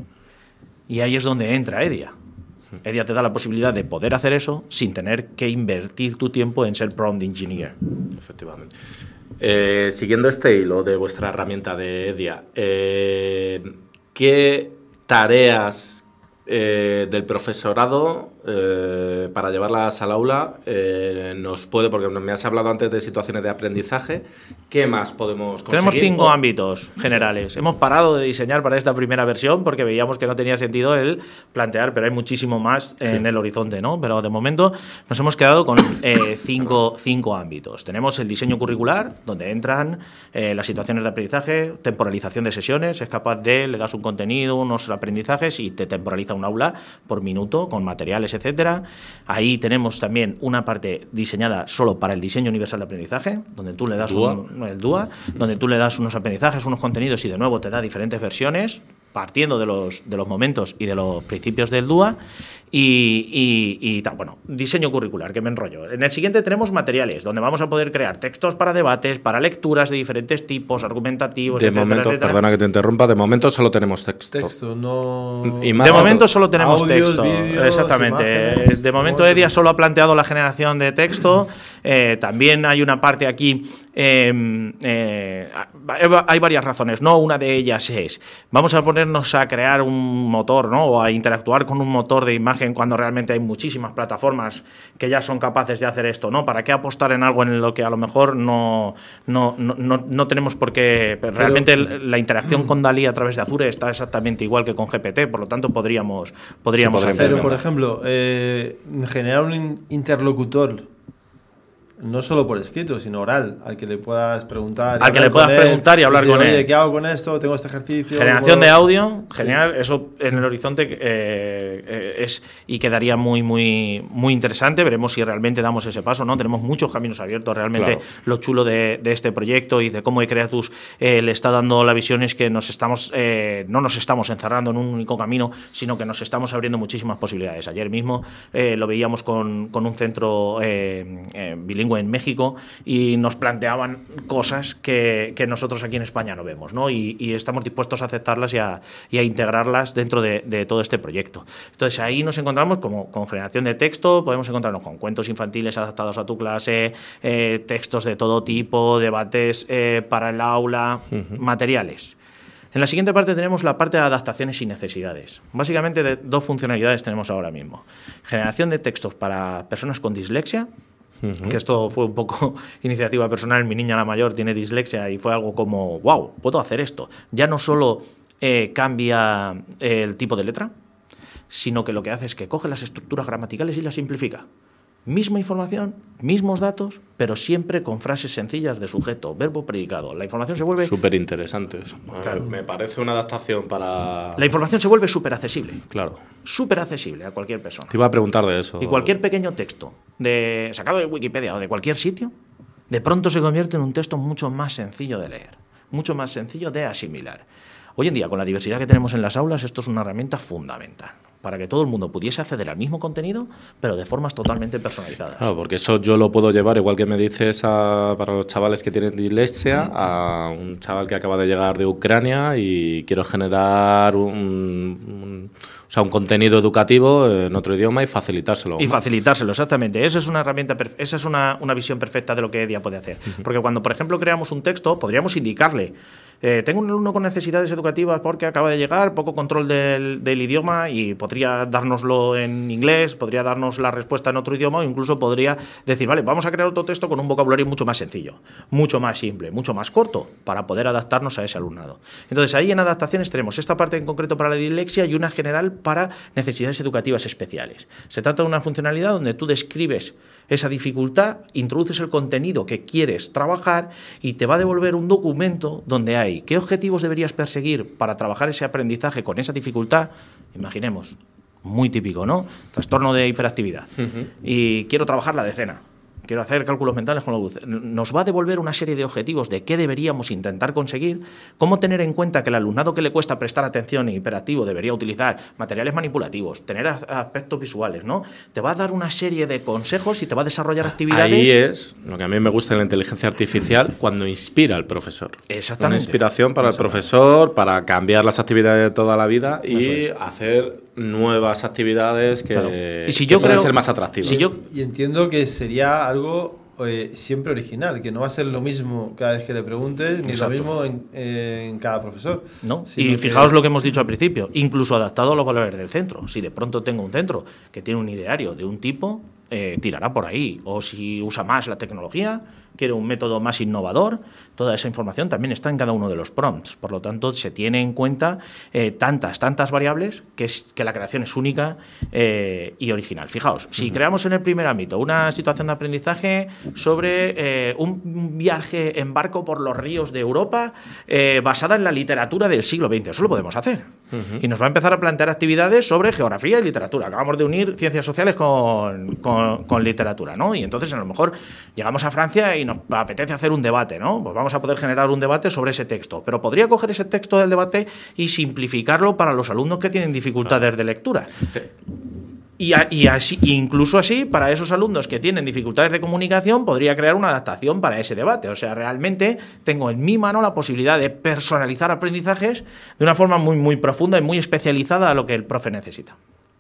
Y ahí es donde entra EDIA. EDIA te da la posibilidad de poder hacer eso sin tener que invertir tu tiempo en ser prompt engineer. Efectivamente. Eh, siguiendo este hilo de vuestra herramienta de EDIA, eh, ¿qué tareas eh, del profesorado eh, para llevarlas al aula eh, nos puede, porque me has hablado antes de situaciones de aprendizaje, ¿qué más podemos conseguir? Tenemos cinco o... ámbitos generales. Hemos parado de diseñar para esta primera versión porque veíamos que no tenía sentido el plantear, pero hay muchísimo más en sí. el horizonte, ¿no? Pero de momento nos hemos quedado con eh, cinco, cinco ámbitos. Tenemos el diseño curricular, donde entran eh, las situaciones de aprendizaje, temporalización de sesiones, es capaz de, le das un contenido, unos aprendizajes y te temporaliza un aula por minuto con materiales, etcétera. Ahí tenemos también una parte diseñada solo para el diseño universal de aprendizaje, donde tú le das D U A. Un, el D U A, donde tú le das unos aprendizajes, unos contenidos y de nuevo te da diferentes versiones partiendo de los, de los momentos y de los principios del D U A y, y, y tal. Bueno, diseño curricular, que me enrollo. En el siguiente tenemos materiales, donde vamos a poder crear textos para debates, para lecturas de diferentes tipos, argumentativos, de etcétera, momento, etcétera. Perdona que te interrumpa, de momento solo tenemos texto. Texto, no... Y más de foto. momento solo tenemos Audios, texto. vídeos, Exactamente. imágenes, de momento móviles. Edia solo ha planteado la generación de texto. Eh, también hay una parte aquí... Eh, eh, hay varias razones, ¿no? Una de ellas es, vamos a ponernos a crear un motor, ¿no? O a interactuar con un motor de imagen cuando realmente hay muchísimas plataformas que ya son capaces de hacer esto, ¿no? ¿Para qué apostar en algo en lo que a lo mejor no, no, no, no, no tenemos por qué? Pero realmente Pero, la interacción con Dalí a través de Azure está exactamente igual que con G P T, por lo tanto podríamos, podríamos Sí, hacerlo. Pero, por ejemplo, eh, generar un interlocutor, no solo por escrito, sino oral, al que le puedas preguntar. Al que le puedas preguntar y hablar con él. Oye, ¿qué hago con esto? Tengo este ejercicio. Generación ¿puedo? de audio, genial. Sí. Eso en el horizonte eh, eh, es y quedaría muy, muy, muy interesante. Veremos si realmente damos ese paso, ¿no? Tenemos muchos caminos abiertos. Realmente claro. Lo chulo de, de este proyecto y de cómo Creatus eh, le está dando la visión es que nos estamos, eh, no nos estamos encerrando en un único camino, sino que nos estamos abriendo muchísimas posibilidades. Ayer mismo eh, lo veíamos con, con un centro eh, eh, bilingüe en México y nos planteaban cosas que, que nosotros aquí en España no vemos, ¿no? Y, y estamos dispuestos a aceptarlas y a, y a integrarlas dentro de, de todo este proyecto. Entonces ahí nos encontramos como con generación de texto, podemos encontrarnos con cuentos infantiles adaptados a tu clase, eh, textos de todo tipo, debates eh, para el aula, uh-huh. materiales. En la siguiente parte tenemos la parte de adaptaciones y necesidades. Básicamente de dos funcionalidades tenemos ahora mismo. Generación de textos para personas con dislexia, Uh-huh. que esto fue un poco iniciativa personal. Mi niña, la mayor, tiene dislexia y fue algo como, wow, puedo hacer esto. Ya no solo eh, cambia el tipo de letra, sino que lo que hace es que coge las estructuras gramaticales y las simplifica. Misma información, mismos datos, pero siempre con frases sencillas de sujeto, verbo, predicado. La información se vuelve... Súper interesante eso. Claro. Me parece una adaptación para... La información se vuelve súper accesible. Claro. Súper accesible a cualquier persona. Te iba a preguntar de eso. Y cualquier pequeño texto de, sacado de Wikipedia o de cualquier sitio, de pronto se convierte en un texto mucho más sencillo de leer, mucho más sencillo de asimilar. Hoy en día, con la diversidad que tenemos en las aulas, esto es una herramienta fundamental para que todo el mundo pudiese acceder al mismo contenido, pero de formas totalmente personalizadas. Claro, porque eso yo lo puedo llevar, igual que me dices, a, para los chavales que tienen dislexia, mm. a un chaval que acaba de llegar de Ucrania y quiero generar un, un, o sea, un contenido educativo en otro idioma y facilitárselo. Y facilitárselo, exactamente. Esa es una herramienta, esa es una, una visión perfecta de lo que Edia puede hacer. Uh-huh. Porque cuando, por ejemplo, creamos un texto, podríamos indicarle Eh, tengo un alumno con necesidades educativas porque acaba de llegar, poco control del, del idioma y podría dárnoslo en inglés, podría darnos la respuesta en otro idioma o incluso podría decir, vale, vamos a crear otro texto con un vocabulario mucho más sencillo, mucho más simple, mucho más corto para poder adaptarnos a ese alumnado. Entonces ahí en adaptaciones tenemos esta parte en concreto para la dislexia y una general para necesidades educativas especiales. Se trata de una funcionalidad donde tú describes esa dificultad, introduces el contenido que quieres trabajar y te va a devolver un documento donde hay qué objetivos deberías perseguir para trabajar ese aprendizaje con esa dificultad. Imaginemos, muy típico, ¿no? Trastorno de hiperactividad. Uh-huh. Y quiero trabajar la decena. Quiero hacer cálculos mentales con la luz. Nos va a devolver una serie de objetivos de qué deberíamos intentar conseguir, cómo tener en cuenta que el alumnado que le cuesta prestar atención y hiperactivo debería utilizar materiales manipulativos, tener aspectos visuales, ¿no? Te va a dar una serie de consejos y te va a desarrollar actividades. Ahí es lo que a mí me gusta de la inteligencia artificial, cuando inspira al profesor. Exactamente. Una inspiración para el profesor, para cambiar las actividades de toda la vida y hacer nuevas actividades que, claro. y si que yo pueden creo, ser más atractivas. Si yo... Y entiendo que sería algo eh, siempre original, que no va a ser lo mismo cada vez que le preguntes, ni Exacto. lo mismo en, eh, en cada profesor. ¿No? Sino Y que- fijaos lo que hemos dicho al principio, incluso adaptado a los valores del centro. Si de pronto tengo un centro que tiene un ideario de un tipo, eh, tirará por ahí. O si usa más la tecnología, quiere un método más innovador, toda esa información también está en cada uno de los prompts. Por lo tanto, se tiene en cuenta eh, tantas, tantas variables que, es, que la creación es única eh, y original. Fijaos, si creamos en el primer ámbito una situación de aprendizaje sobre eh, un viaje en barco por los ríos de Europa eh, basada en la literatura del siglo veinte, eso lo podemos hacer. Uh-huh. Y nos va a empezar a plantear actividades sobre geografía y literatura. Acabamos de unir ciencias sociales con, con, con literatura, ¿no? Y entonces a lo mejor llegamos a Francia y nos apetece hacer un debate, ¿no? Pues vamos a poder generar un debate sobre ese texto. Pero podría coger ese texto del debate y simplificarlo para los alumnos que tienen dificultades claro. de lectura. Sí. Y, a, y así, incluso así, para esos alumnos que tienen dificultades de comunicación, podría crear una adaptación para ese debate. O sea, realmente tengo en mi mano la posibilidad de personalizar aprendizajes de una forma muy, muy profunda y muy especializada a lo que el profe necesita.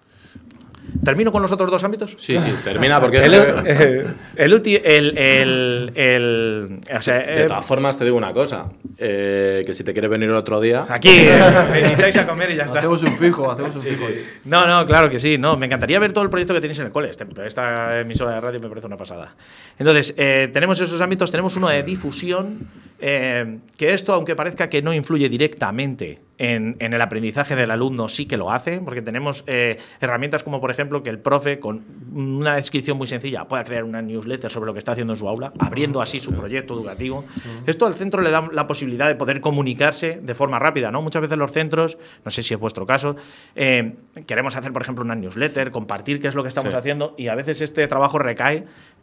¿Termino con los otros dos ámbitos? Sí, sí, termina porque... el, eh, el, ulti, el, el, el o sea, de, de todas eh, formas, te digo una cosa, eh, que si te quieres venir el otro día... Aquí, me invitáis a comer y ya está. Hacemos un fijo, hacemos un sí, fijo. Sí. No, no, claro que sí. No, me encantaría ver todo el proyecto que tenéis en el cole. Este, esta emisora de radio me parece una pasada. Entonces, eh, tenemos esos ámbitos, tenemos uno de difusión, eh, que esto, aunque parezca que no influye directamente en, en el aprendizaje del alumno, sí que lo hace, porque tenemos eh, herramientas como, por ejemplo, que el profe, con una descripción muy sencilla, pueda crear una newsletter sobre lo que está haciendo en su aula, abriendo así su proyecto educativo. Uh-huh. Esto al centro le da la posibilidad de poder comunicarse de forma rápida, ¿no? Muchas veces los centros, no sé si es vuestro caso, eh, queremos hacer, por ejemplo, una newsletter, compartir qué es lo que estamos sí. haciendo, y a veces este trabajo recae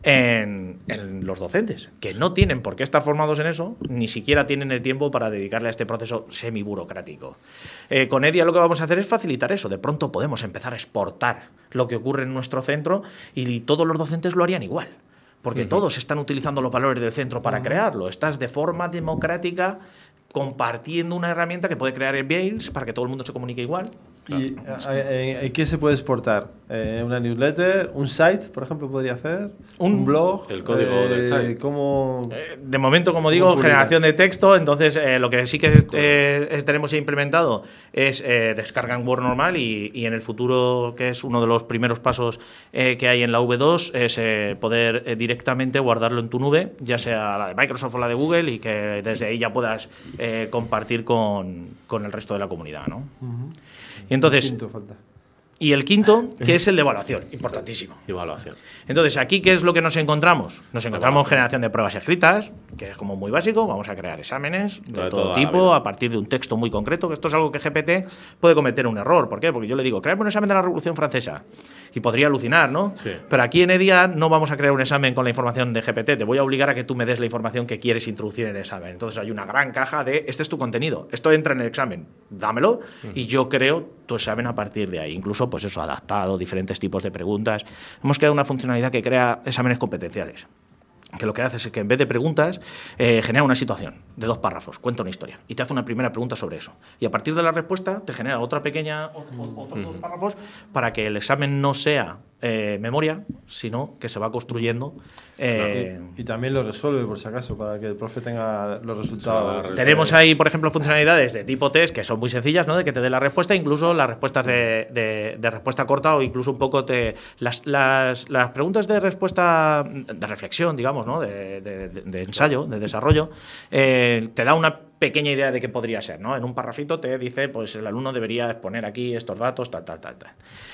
en, en los docentes, que no tienen por qué estar formados en eso, ni siquiera tienen el tiempo para dedicarle a este proceso semi-burocrático. Eh, con EDIA lo que vamos a hacer es facilitar eso. De pronto podemos empezar a exportar lo que ocurre en nuestro centro y todos los docentes lo harían igual, porque uh-huh. todos están utilizando los valores del centro para uh-huh. crearlo. Estás de forma democrática compartiendo una herramienta que puede crear el Rails para que todo el mundo se comunique igual. ¿Y eh, qué se puede exportar? Eh, ¿Una newsletter? ¿Un site, por ejemplo, podría hacer? ¿Un, ¿Un blog? El código eh, del site. ¿Cómo, eh, de momento, como digo, generación de texto. Entonces, eh, lo que sí que eh, tenemos ya implementado es eh, descarga en Word normal y, y en el futuro, que es uno de los primeros pasos eh, que hay en la V dos, es eh, poder eh, directamente guardarlo en tu nube, ya sea la de Microsoft o la de Google, y que desde ahí ya puedas eh, compartir con, con el resto de la comunidad, ¿no? Uh-huh. Y entonces, el quinto falta. Y el quinto, que es el de evaluación, importantísimo. Evaluación. Entonces, aquí, ¿qué es lo que nos encontramos? Nos encontramos generación de pruebas escritas, que es como muy básico. Vamos a crear exámenes de, de todo tipo, a partir de un texto muy concreto, que esto es algo que G P T puede cometer un error. ¿Por qué? Porque yo le digo, créame un examen de la Revolución Francesa. Y podría alucinar, ¿no? Sí. Pero aquí en EDIA no vamos a crear un examen con la información de G P T. Te voy a obligar a que tú me des la información que quieres introducir en el examen. Entonces, hay una gran caja de, este es tu contenido, esto entra en el examen, dámelo, uh-huh. y yo creo tu examen a partir de ahí. Incluso, pues eso, adaptado, diferentes tipos de preguntas. Hemos creado una funcionalidad que crea exámenes competenciales, que lo que hace es que en vez de preguntas eh, genera una situación de dos párrafos, cuenta una historia y te hace una primera pregunta sobre eso. Y a partir de la respuesta te genera otra pequeña, otros otro dos párrafos para que el examen no sea eh, memoria, sino que se va construyendo. Eh, y, y también lo resuelve, por si acaso, para que el profe tenga los resultados. Tenemos ahí, por ejemplo, funcionalidades de tipo test que son muy sencillas, ¿no? De que te dé la respuesta, incluso las respuestas de, de, de respuesta corta, o incluso un poco te las, las, las preguntas de respuesta de reflexión, digamos, ¿no? de, de, de, de ensayo, de desarrollo, eh, te da una pequeña idea de qué podría ser, ¿no? En un parrafito te dice, pues el alumno debería exponer aquí estos datos, tal, tal, tal, tal.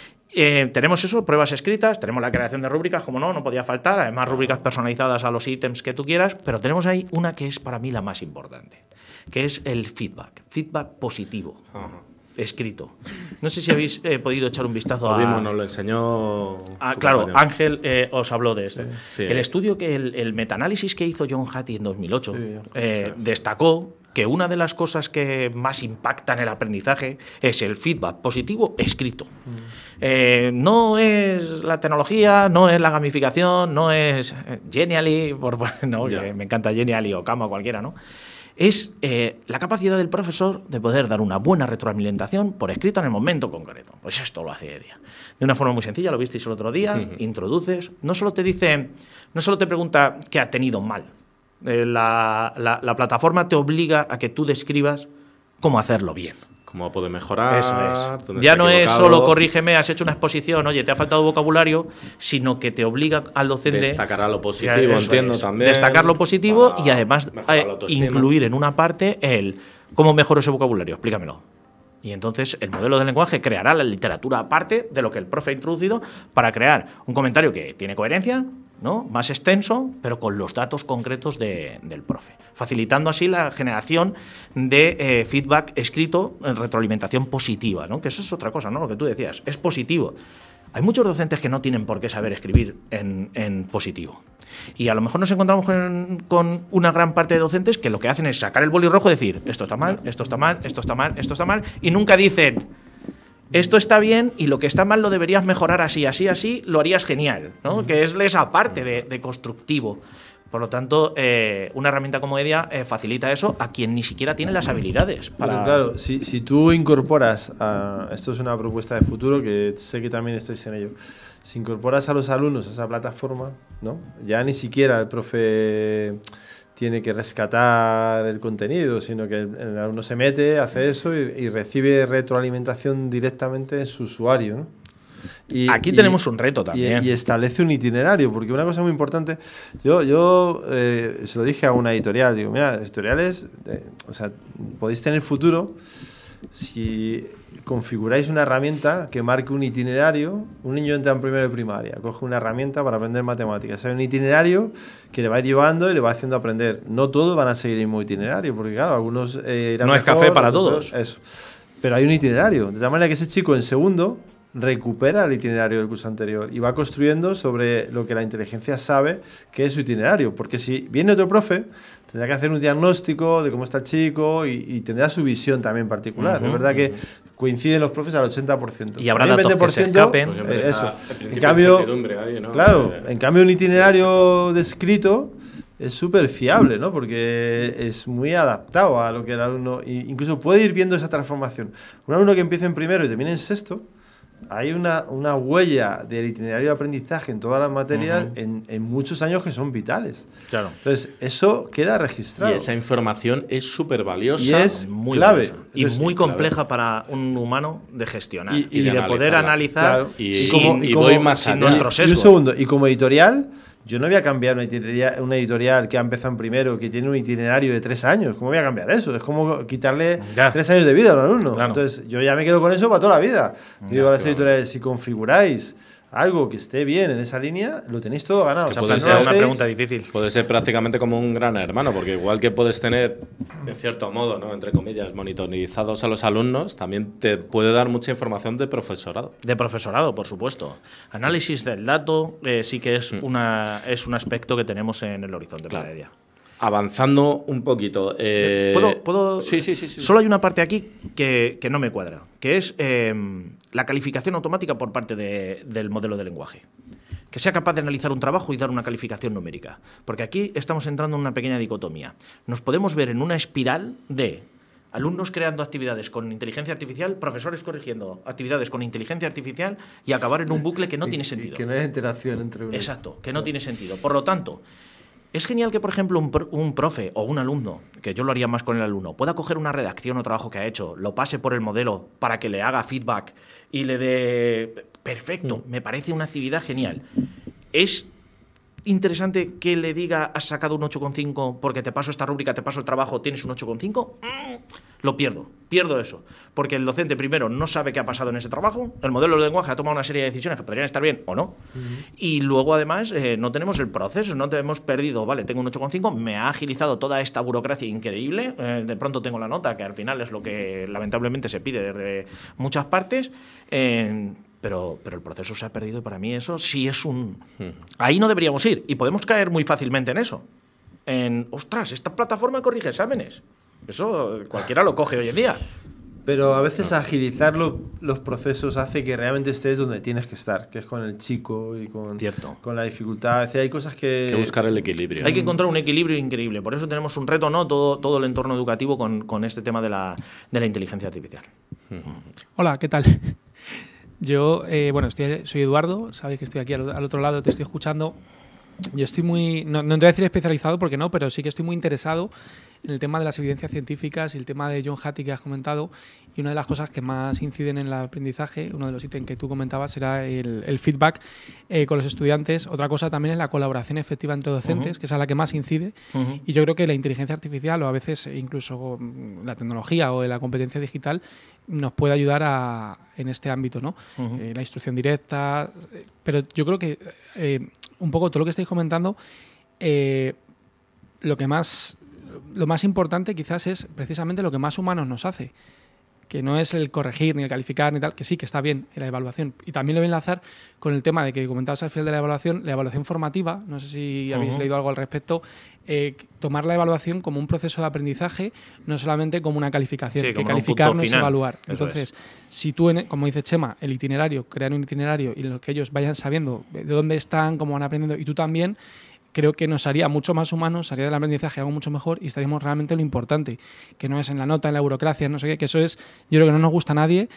Eh, tenemos eso, pruebas escritas, tenemos la creación de rúbricas, como no, no podía faltar, además rúbricas personalizadas a los ítems que tú quieras, pero tenemos ahí una que es para mí la más importante, que es el feedback, feedback positivo. Ajá. Escrito. No sé si habéis eh, podido echar un vistazo lo a... Vimos, nos lo enseñó... A, claro, compañero. Ángel eh, os habló de esto. Sí, sí. El estudio, que el, el metaanálisis que hizo John Hattie en dos mil ocho sí, eh, destacó que una de las cosas que más impactan el aprendizaje es el feedback positivo escrito. Mm. Eh, no es la tecnología, no es la gamificación, no es Genially, por, no, yeah. que me encanta Genially o Kama o cualquiera, ¿no? es eh, la capacidad del profesor de poder dar una buena retroalimentación por escrito en el momento concreto. Pues esto lo hace EDIA. De una forma muy sencilla, lo visteis el otro día, uh-huh. introduces, no solo te dice, no solo te pregunta qué ha tenido mal, eh, la, la, la plataforma te obliga a que tú describas cómo hacerlo bien. Cómo puede mejorar. Eso es. Ya no es solo corrígeme, has hecho una exposición, oye, te ha faltado vocabulario, sino que te obliga al docente. Destacar lo positivo, entiendo es. también. Destacar lo positivo y además eh, incluir en una parte el cómo mejoro ese vocabulario, explícamelo. Y entonces el modelo de lenguaje creará la literatura aparte de lo que el profe ha introducido para crear un comentario que tiene coherencia, ¿no? Más extenso, pero con los datos concretos de, del profe, facilitando así la generación de eh, feedback escrito en retroalimentación positiva, ¿no? Que eso es otra cosa, ¿no? Lo que tú decías, es positivo. Hay muchos docentes que no tienen por qué saber escribir en, en positivo. Y a lo mejor nos encontramos con, con una gran parte de docentes que lo que hacen es sacar el boli rojo y decir esto está mal, esto está mal, esto está mal, esto está mal, y nunca dicen esto está bien y lo que está mal lo deberías mejorar así, así, así, lo harías genial, ¿no? Que es esa parte de, de constructivo. Por lo tanto, eh, una herramienta como EDIA eh, facilita eso a quien ni siquiera tiene las habilidades. Para... Pero claro, si, si tú incorporas, a, esto es una propuesta de futuro que sé que también estáis en ello, si incorporas a los alumnos a esa plataforma, ¿no? Ya ni siquiera el profe tiene que rescatar el contenido, sino que el, el alumno se mete, hace eso y, y recibe retroalimentación directamente en su usuario, ¿no? Y, Aquí y, tenemos un reto también. Y, y establece un itinerario, porque una cosa muy importante, yo, yo eh, se lo dije a una editorial, digo, mira, editoriales, eh, o sea, podéis tener futuro si configuráis una herramienta que marque un itinerario. Un niño entra en primero de primaria, coge una herramienta para aprender matemáticas, hay un itinerario que le va a ir llevando y le va haciendo aprender. No todos van a seguir el mismo itinerario, porque claro, algunos eh, irán no mejor, es café para otros, todos. Eso. Pero hay un itinerario, de tal manera que ese chico en segundo recupera el itinerario del curso anterior y va construyendo sobre lo que la inteligencia sabe que es su itinerario, porque si viene otro profe tendrá que hacer un diagnóstico de cómo está el chico y, y tendrá su visión también particular. Uh-huh, es verdad uh-huh. que coinciden los profes al ochenta por ciento. Y habrá datos veinte por ciento, que se escapen. Pues eh, eso. En cambio, ahí, ¿no? Claro, en cambio un itinerario descrito es súper fiable, ¿no? Porque es muy adaptado a lo que el alumno, incluso puede ir viendo esa transformación. Un alumno que empieza en primero y termina en sexto, hay una, una huella del itinerario de aprendizaje en todas las materias uh-huh. en, en muchos años que son vitales. Claro. Entonces, eso queda registrado. Y esa información es súper valiosa. Y es muy clave. Valiosa. Y Entonces, muy compleja clave. Para un humano de gestionar. Y, y, y de, de poder analizar. Claro. Y, sin, y, como, y como, voy más sin allá. nuestro sesgo. Y un segundo, y como editorial, yo no voy a cambiar una editorial, una editorial que ha empezado en primero, que tiene un itinerario de tres años. ¿Cómo voy a cambiar eso? Es como quitarle ya. tres años de vida a un alumno. Claro. Entonces, yo ya me quedo con eso para toda la vida. Ya, Digo a las claro. editoriales, si configuráis algo que esté bien en esa línea, lo tenéis todo ganado. O sea, puede ser una pregunta difícil. Puede ser prácticamente como un gran hermano, porque igual que puedes tener, en cierto modo, ¿no? entre comillas, monitorizados a los alumnos, también te puede dar mucha información de profesorado. De profesorado, por supuesto. Análisis del dato eh, sí que es, mm. una, es un aspecto que tenemos en el horizonte claro. para EDIA. Avanzando un poquito. Eh... ¿Puedo, ¿Puedo? Sí, sí, sí, sí. Solo hay una parte aquí que, que no me cuadra, que es eh, la calificación automática por parte de, del modelo de lenguaje. Que sea capaz de analizar un trabajo y dar una calificación numérica. Porque aquí estamos entrando en una pequeña dicotomía. Nos podemos ver en una espiral de alumnos creando actividades con inteligencia artificial, profesores corrigiendo actividades con inteligencia artificial y acabar en un bucle que no y, tiene sentido. Que no hay interacción entre uno. Exacto, que no tiene sentido. Por lo tanto, es genial que, por ejemplo, un, pro, un profe o un alumno, que yo lo haría más con el alumno, pueda coger una redacción o trabajo que ha hecho, lo pase por el modelo para que le haga feedback y le dé... Perfecto, mm. me parece una actividad genial. Es interesante que le diga, has sacado un ocho coma cinco porque te paso esta rúbrica, te paso el trabajo, tienes un ocho coma cinco. Mm, lo pierdo, pierdo eso. Porque el docente primero no sabe qué ha pasado en ese trabajo, el modelo de lenguaje ha tomado una serie de decisiones que podrían estar bien o no, uh-huh. y luego además eh, no tenemos el proceso, no te hemos perdido, vale, tengo un ocho coma cinco, me ha agilizado toda esta burocracia increíble, eh, de pronto tengo la nota, que al final es lo que lamentablemente se pide desde muchas partes, eh, Pero, pero el proceso se ha perdido y para mí eso sí es un... Ahí no deberíamos ir y podemos caer muy fácilmente en eso. En, ostras, esta plataforma corrige exámenes. Eso cualquiera lo coge hoy en día. Pero a veces agilizar lo, los procesos hace que realmente estés donde tienes que estar, que es con el chico y con, Cierto. con la dificultad. Es decir, hay cosas que... Hay que buscar el equilibrio. Hay que encontrar un equilibrio increíble. Por eso tenemos un reto, ¿no? Todo, todo el entorno educativo con, con este tema de la, de la inteligencia artificial. Hola, ¿qué tal? Yo, eh, bueno, estoy, soy Eduardo, sabéis que estoy aquí al, al otro lado, te estoy escuchando. Yo estoy muy, no, no te voy a decir especializado porque no, pero sí que estoy muy interesado en el tema de las evidencias científicas y el tema de John Hattie que has comentado. Y una de las cosas que más inciden en el aprendizaje, uno de los ítems que tú comentabas, era el, el feedback eh, con los estudiantes. Otra cosa también es la colaboración efectiva entre docentes, uh-huh. que es a la que más incide. Uh-huh. Y yo creo que la inteligencia artificial o a veces incluso la tecnología o la competencia digital nos puede ayudar a, en este ámbito, ¿no? Uh-huh. Eh, la instrucción directa. Pero yo creo que eh, un poco todo lo que estáis comentando, eh, lo que más, lo más importante quizás es precisamente lo que más humanos nos hace, que no es el corregir ni el calificar ni tal, que sí, que está bien en la evaluación. Y también lo voy a enlazar con el tema de que comentabas al final de la evaluación, la evaluación formativa, no sé si habéis uh-huh. leído algo al respecto, eh, tomar la evaluación como un proceso de aprendizaje, no solamente como una calificación, sí, que calificar no es evaluar. Eso Entonces, es. si tú, como dice Chema, el itinerario, crear un itinerario y lo que ellos vayan sabiendo de dónde están, cómo van aprendiendo, y tú también, creo que nos haría mucho más humanos, haría del aprendizaje algo mucho mejor y estaríamos realmente en lo importante, que no es en la nota, en la burocracia, no sé qué, que eso es, yo creo que no nos gusta a nadie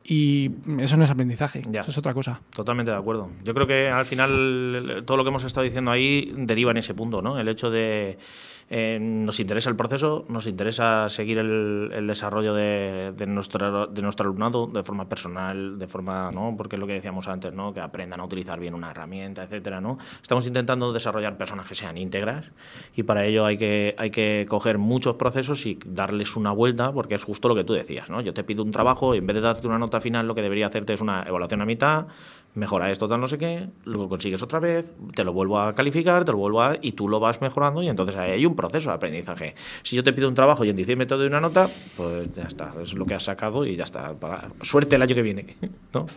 y eso no es aprendizaje, ya. Eso es otra cosa. Totalmente de acuerdo. Yo creo que al final todo lo que hemos estado diciendo ahí deriva en ese punto, ¿no? El hecho de eh, nos interesa el proceso, nos interesa seguir el, el desarrollo de, de, nuestro, de nuestro alumnado de forma personal, de forma, ¿no? Porque es lo que decíamos antes, ¿no? Que aprendan a utilizar bien una herramienta, etcétera, ¿no? Estamos intentando desarrollar personas que sean íntegras y para ello hay que, hay que coger muchos procesos y darles una vuelta, porque es justo lo que tú decías, ¿no? Yo te pido un trabajo y en vez de darte una nota final, lo que debería hacerte es una evaluación a mitad, mejora esto, tal, no sé qué, luego consigues otra vez, te lo vuelvo a calificar, te lo vuelvo a... y tú lo vas mejorando y entonces ahí hay un proceso de aprendizaje. Si yo te pido un trabajo y en diciembre te doy una nota, pues ya está, es lo que has sacado y ya está. Para... Suerte el año que viene, ¿no?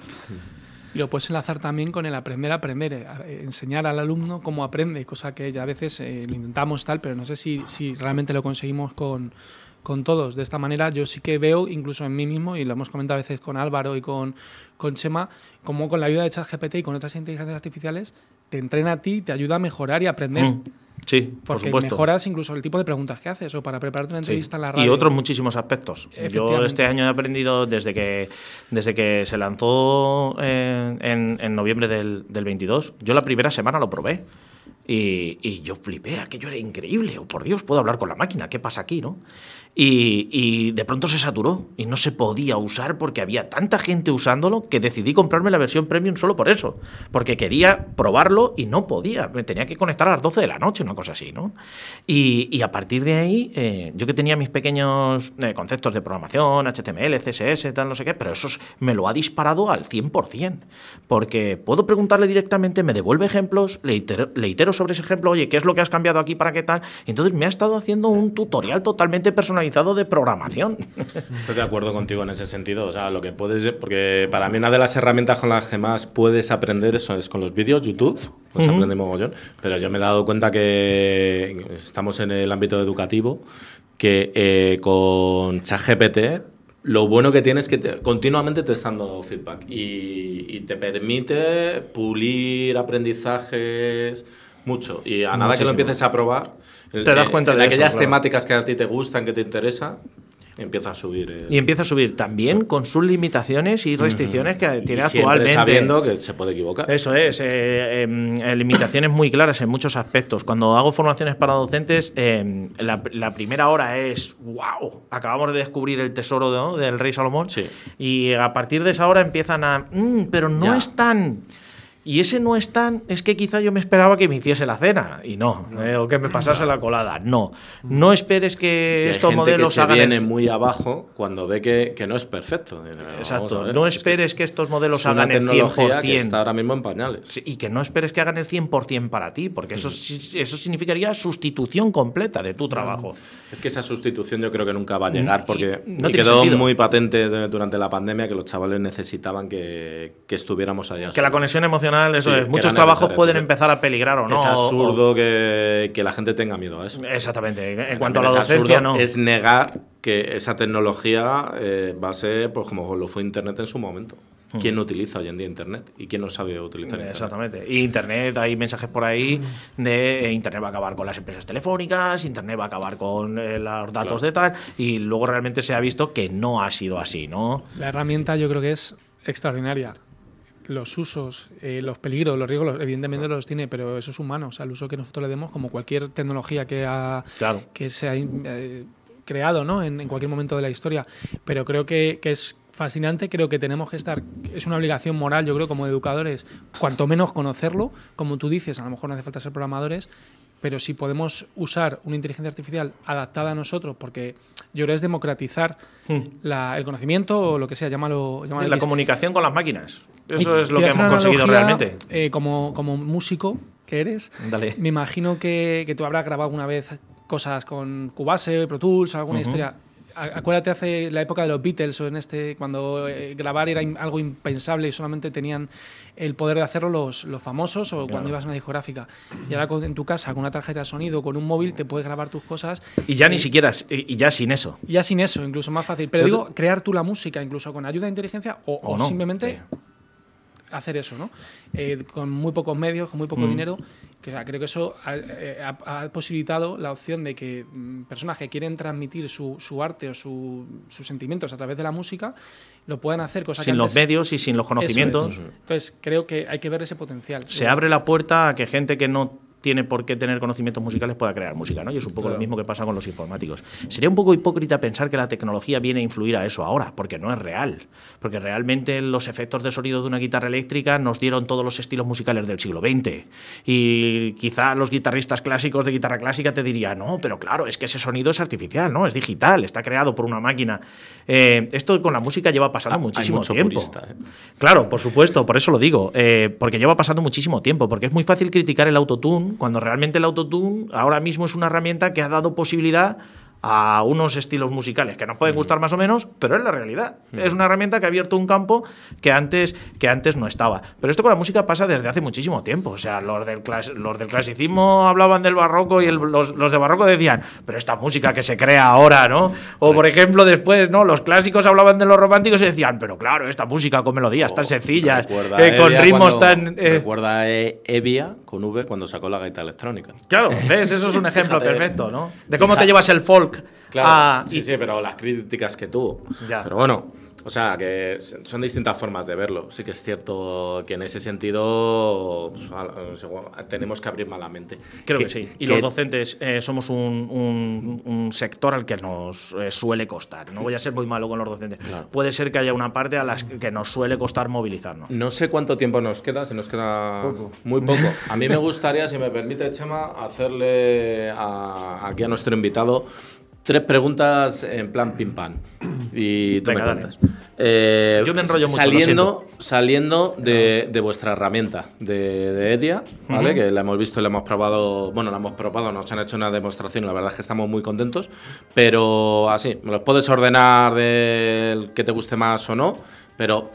Y lo puedes enlazar también con el aprender a aprender, eh, enseñar al alumno cómo aprende, cosa que ya a veces eh, lo intentamos tal, pero no sé si, si realmente lo conseguimos con... con todos. De esta manera yo sí que veo, incluso en mí mismo, y lo hemos comentado a veces con Álvaro y con, con Chema, como con la ayuda de ChatGPT y con otras inteligencias artificiales te entrena a ti, te ayuda a mejorar y a aprender. Mm, sí, por Porque supuesto. mejoras incluso el tipo de preguntas que haces o para prepararte una entrevista sí. en la radio. Y otros muchísimos aspectos. Yo este año he aprendido desde que, desde que se lanzó eh, en, en noviembre del, del veintidós. Yo la primera semana lo probé. Y, y yo flipé, aquello era increíble. Oh, por Dios, puedo hablar con la máquina, ¿qué pasa aquí, no? Y, y de pronto se saturó y no se podía usar porque había tanta gente usándolo que decidí comprarme la versión premium solo por eso. Porque quería probarlo y no podía. Me tenía que conectar a las doce de la noche, una cosa así, ¿no? Y, y a partir de ahí, eh, yo que tenía mis pequeños eh, conceptos de programación, H T M L, C S S, tal, no sé qué, pero eso me lo ha disparado al cien por ciento. Porque puedo preguntarle directamente, me devuelve ejemplos, le itero, le itero sobre ese ejemplo, oye, ¿qué es lo que has cambiado aquí para qué tal? Y entonces me ha estado haciendo un tutorial totalmente personalizado de programación. Estoy de acuerdo contigo en ese sentido. O sea, lo que puedes, porque para mí una de las herramientas con las que más puedes aprender eso es con los vídeos, YouTube, pues uh-huh. aprende mogollón. Pero yo me he dado cuenta que estamos en el ámbito educativo, que eh, con ChatGPT lo bueno que tienes es que te, continuamente te están dando feedback y, y te permite pulir aprendizajes mucho. Y a nada Muchísimo. que lo empieces a probar, te das cuenta en de aquellas eso, temáticas claro. que a ti te gustan, que te interesan, empieza a subir. El... Y empieza a subir también con sus limitaciones y restricciones uh-huh. que tiene y actualmente. Sabiendo que se puede equivocar. Eso es, eh, eh, limitaciones muy claras en muchos aspectos. Cuando hago formaciones para docentes, eh, la, la primera hora es ¡wow! Acabamos de descubrir el tesoro ¿no? del rey Salomón. Sí. Y a partir de esa hora empiezan a. Mmm, pero no ya. es tan. Y ese no es tan, es que quizá yo me esperaba que me hiciese la cena y no, no. Eh, o que me pasase no. la colada. No, no esperes que y estos hay gente modelos que se hagan. viene el... muy abajo cuando ve que, que no es perfecto. Exacto, no esperes que, que estos modelos es hagan el cien por ciento. Que está ahora mismo en pañales. Sí, y que no esperes que hagan el cien por ciento para ti, porque eso, mm. eso significaría sustitución completa de tu trabajo. Es que esa sustitución yo creo que nunca va a llegar, porque y, no y quedó sentido. muy patente de, durante la pandemia que los chavales necesitaban que, que estuviéramos allá. Que solo. La conexión emocional, eso sí, es. Muchos trabajos pueden empezar a peligrar o no. Es absurdo o, que, que la gente tenga miedo a eso. Exactamente. En También cuanto a la es docencia, no. Es negar que esa tecnología eh, va a ser pues como lo fue Internet en su momento. ¿Quién no utiliza hoy en día Internet? ¿Y quién no sabe utilizar Internet? Exactamente. Y Internet, hay mensajes por ahí de eh, Internet va a acabar con las empresas telefónicas, Internet va a acabar con eh, los datos claro. de tal, y luego realmente se ha visto que no ha sido así, ¿no? La herramienta yo creo que es extraordinaria. Los usos, eh, los peligros, los riesgos, evidentemente los tiene, pero eso es humano. O sea, el uso que nosotros le demos, como cualquier tecnología que, ha, claro. que se ha eh, creado, ¿no? en, en cualquier momento de la historia. Pero creo que, que es fascinante, creo que tenemos que estar, es una obligación moral, yo creo, como educadores, cuanto menos conocerlo, como tú dices, a lo mejor no hace falta ser programadores, pero si podemos usar una inteligencia artificial adaptada a nosotros, porque yo creo que es democratizar hmm. la, el conocimiento o lo que sea, llámalo... llámalo la X. Comunicación con las máquinas, eso y es lo que hemos conseguido realmente. Eh, como, como músico que eres, Dale. me imagino que, que tú habrás grabado alguna vez cosas con Cubase, Pro Tools, alguna uh-huh. historia... Acuérdate hace la época de los Beatles o en este cuando eh, grabar era in, algo impensable y solamente tenían el poder de hacerlo los, los famosos o claro. cuando ibas a una discográfica. Y ahora con, en tu casa con una tarjeta de sonido, con un móvil te puedes grabar tus cosas. Y ya eh, ni siquiera, y ya sin eso. Ya sin eso, incluso más fácil. Pero, Pero digo, tú... crear tú la música incluso con ayuda de inteligencia o, o, o no. simplemente... Sí. hacer eso, ¿no? Eh, con muy pocos medios, con muy poco mm. dinero, que creo que eso ha, ha, ha posibilitado la opción de que mm, personas que quieren transmitir su, su arte o su, sus sentimientos a través de la música lo puedan hacer, cosa sin que los antes, medios y sin los conocimientos. Es. Entonces creo que hay que ver ese potencial. Se bueno. abre la puerta a que gente que no tiene por qué tener conocimientos musicales pueda crear música, ¿no? Y es un poco claro. lo mismo que pasa con los informáticos. Sería un poco hipócrita pensar que la tecnología viene a influir a eso ahora, porque no es real. Porque realmente los efectos de sonido de una guitarra eléctrica nos dieron todos los estilos musicales del siglo veinte. Y quizá los guitarristas clásicos de guitarra clásica te dirían, no, pero claro, es que ese sonido es artificial, ¿no? Es digital, está creado por una máquina. Eh, esto con la música lleva pasando ah, muchísimo mucho tiempo. Purista, ¿eh? Claro, por supuesto, por eso lo digo. Eh, porque lleva pasando muchísimo tiempo, porque es muy fácil criticar el autotune cuando realmente el autotune ahora mismo es una herramienta que ha dado posibilidad a unos estilos musicales que nos pueden gustar más o menos, pero es la realidad. Es una herramienta que ha abierto un campo que antes, que antes no estaba. Pero esto con la música pasa desde hace muchísimo tiempo. O sea, los del, clas los del clasicismo hablaban del barroco y el, los, los de barroco decían, pero esta música que se crea ahora, ¿no? O, por ejemplo, después, ¿no? Los clásicos hablaban de los románticos y decían, pero claro, esta música con melodías oh, tan sencillas, eh, con ritmos cuando, tan... Eh... Recuerda a Evia, con V, cuando sacó la gaita electrónica. Claro, ¿ves? Eso es un ejemplo perfecto, ¿no? De cómo te llevas el folk. Claro, ah, sí, y... sí, pero las críticas que tuvo. Ya. Pero bueno, o sea, que son distintas formas de verlo. Sí que es cierto que en ese sentido tenemos que abrir más la mente. Creo que, que sí. Y que... los docentes eh, somos un, un, un sector al que nos eh, suele costar. No voy a ser muy malo con los docentes. Claro. Puede ser que haya una parte a la que nos suele costar movilizarnos. No sé cuánto tiempo nos queda, se nos queda poco. Muy poco. A mí me gustaría, si me permite, Chema, hacerle a, aquí a nuestro invitado tres preguntas en plan pim pam. Y tú Venga, me cuentas. Eh, Yo me enrollo mucho, saliendo, saliendo de, de vuestra herramienta de, de Edia, ¿vale? Uh-huh. Que la hemos visto y la hemos probado. Bueno, la hemos probado, nos han hecho una demostración y la verdad es que estamos muy contentos. Pero así, me los puedes ordenar del que te guste más o no. Pero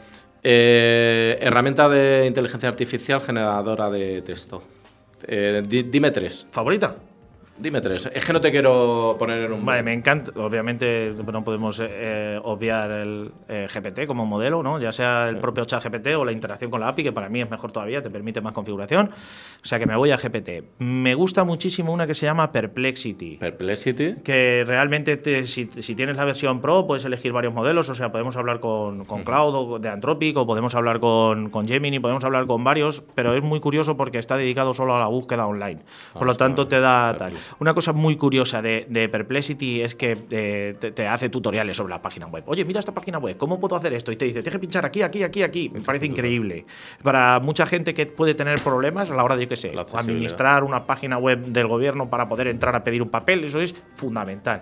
eh, herramienta de inteligencia artificial generadora de texto. Eh, di, dime tres. ¿Favorita? Dime tres. Es que no te quiero poner en un... Vale, me encanta. Obviamente no podemos eh, obviar el eh, G P T como modelo, ¿no? Ya sea sí. el propio ChatGPT o la interacción con la A P I, que para mí es mejor todavía, te permite más configuración. O sea que me voy a G P T. Me gusta muchísimo una que se llama Perplexity. Perplexity. Que realmente, te, si, si tienes la versión Pro, puedes elegir varios modelos. O sea, podemos hablar con, con uh-huh. Cloud o de Anthropic, o podemos hablar con, con Gemini, podemos hablar con varios, pero es muy curioso porque está dedicado solo a la búsqueda online. Por Vamos lo tanto, te da tal. Una cosa muy curiosa de, de Perplexity es que eh, te, te hace tutoriales sobre la página web. Oye, mira esta página web, ¿cómo puedo hacer esto? Y te dice, tienes que pinchar aquí, aquí, aquí, aquí. Me parece increíble. Para mucha gente que puede tener problemas a la hora de, yo qué sé, administrar una página web del gobierno para poder entrar a pedir un papel, eso es fundamental.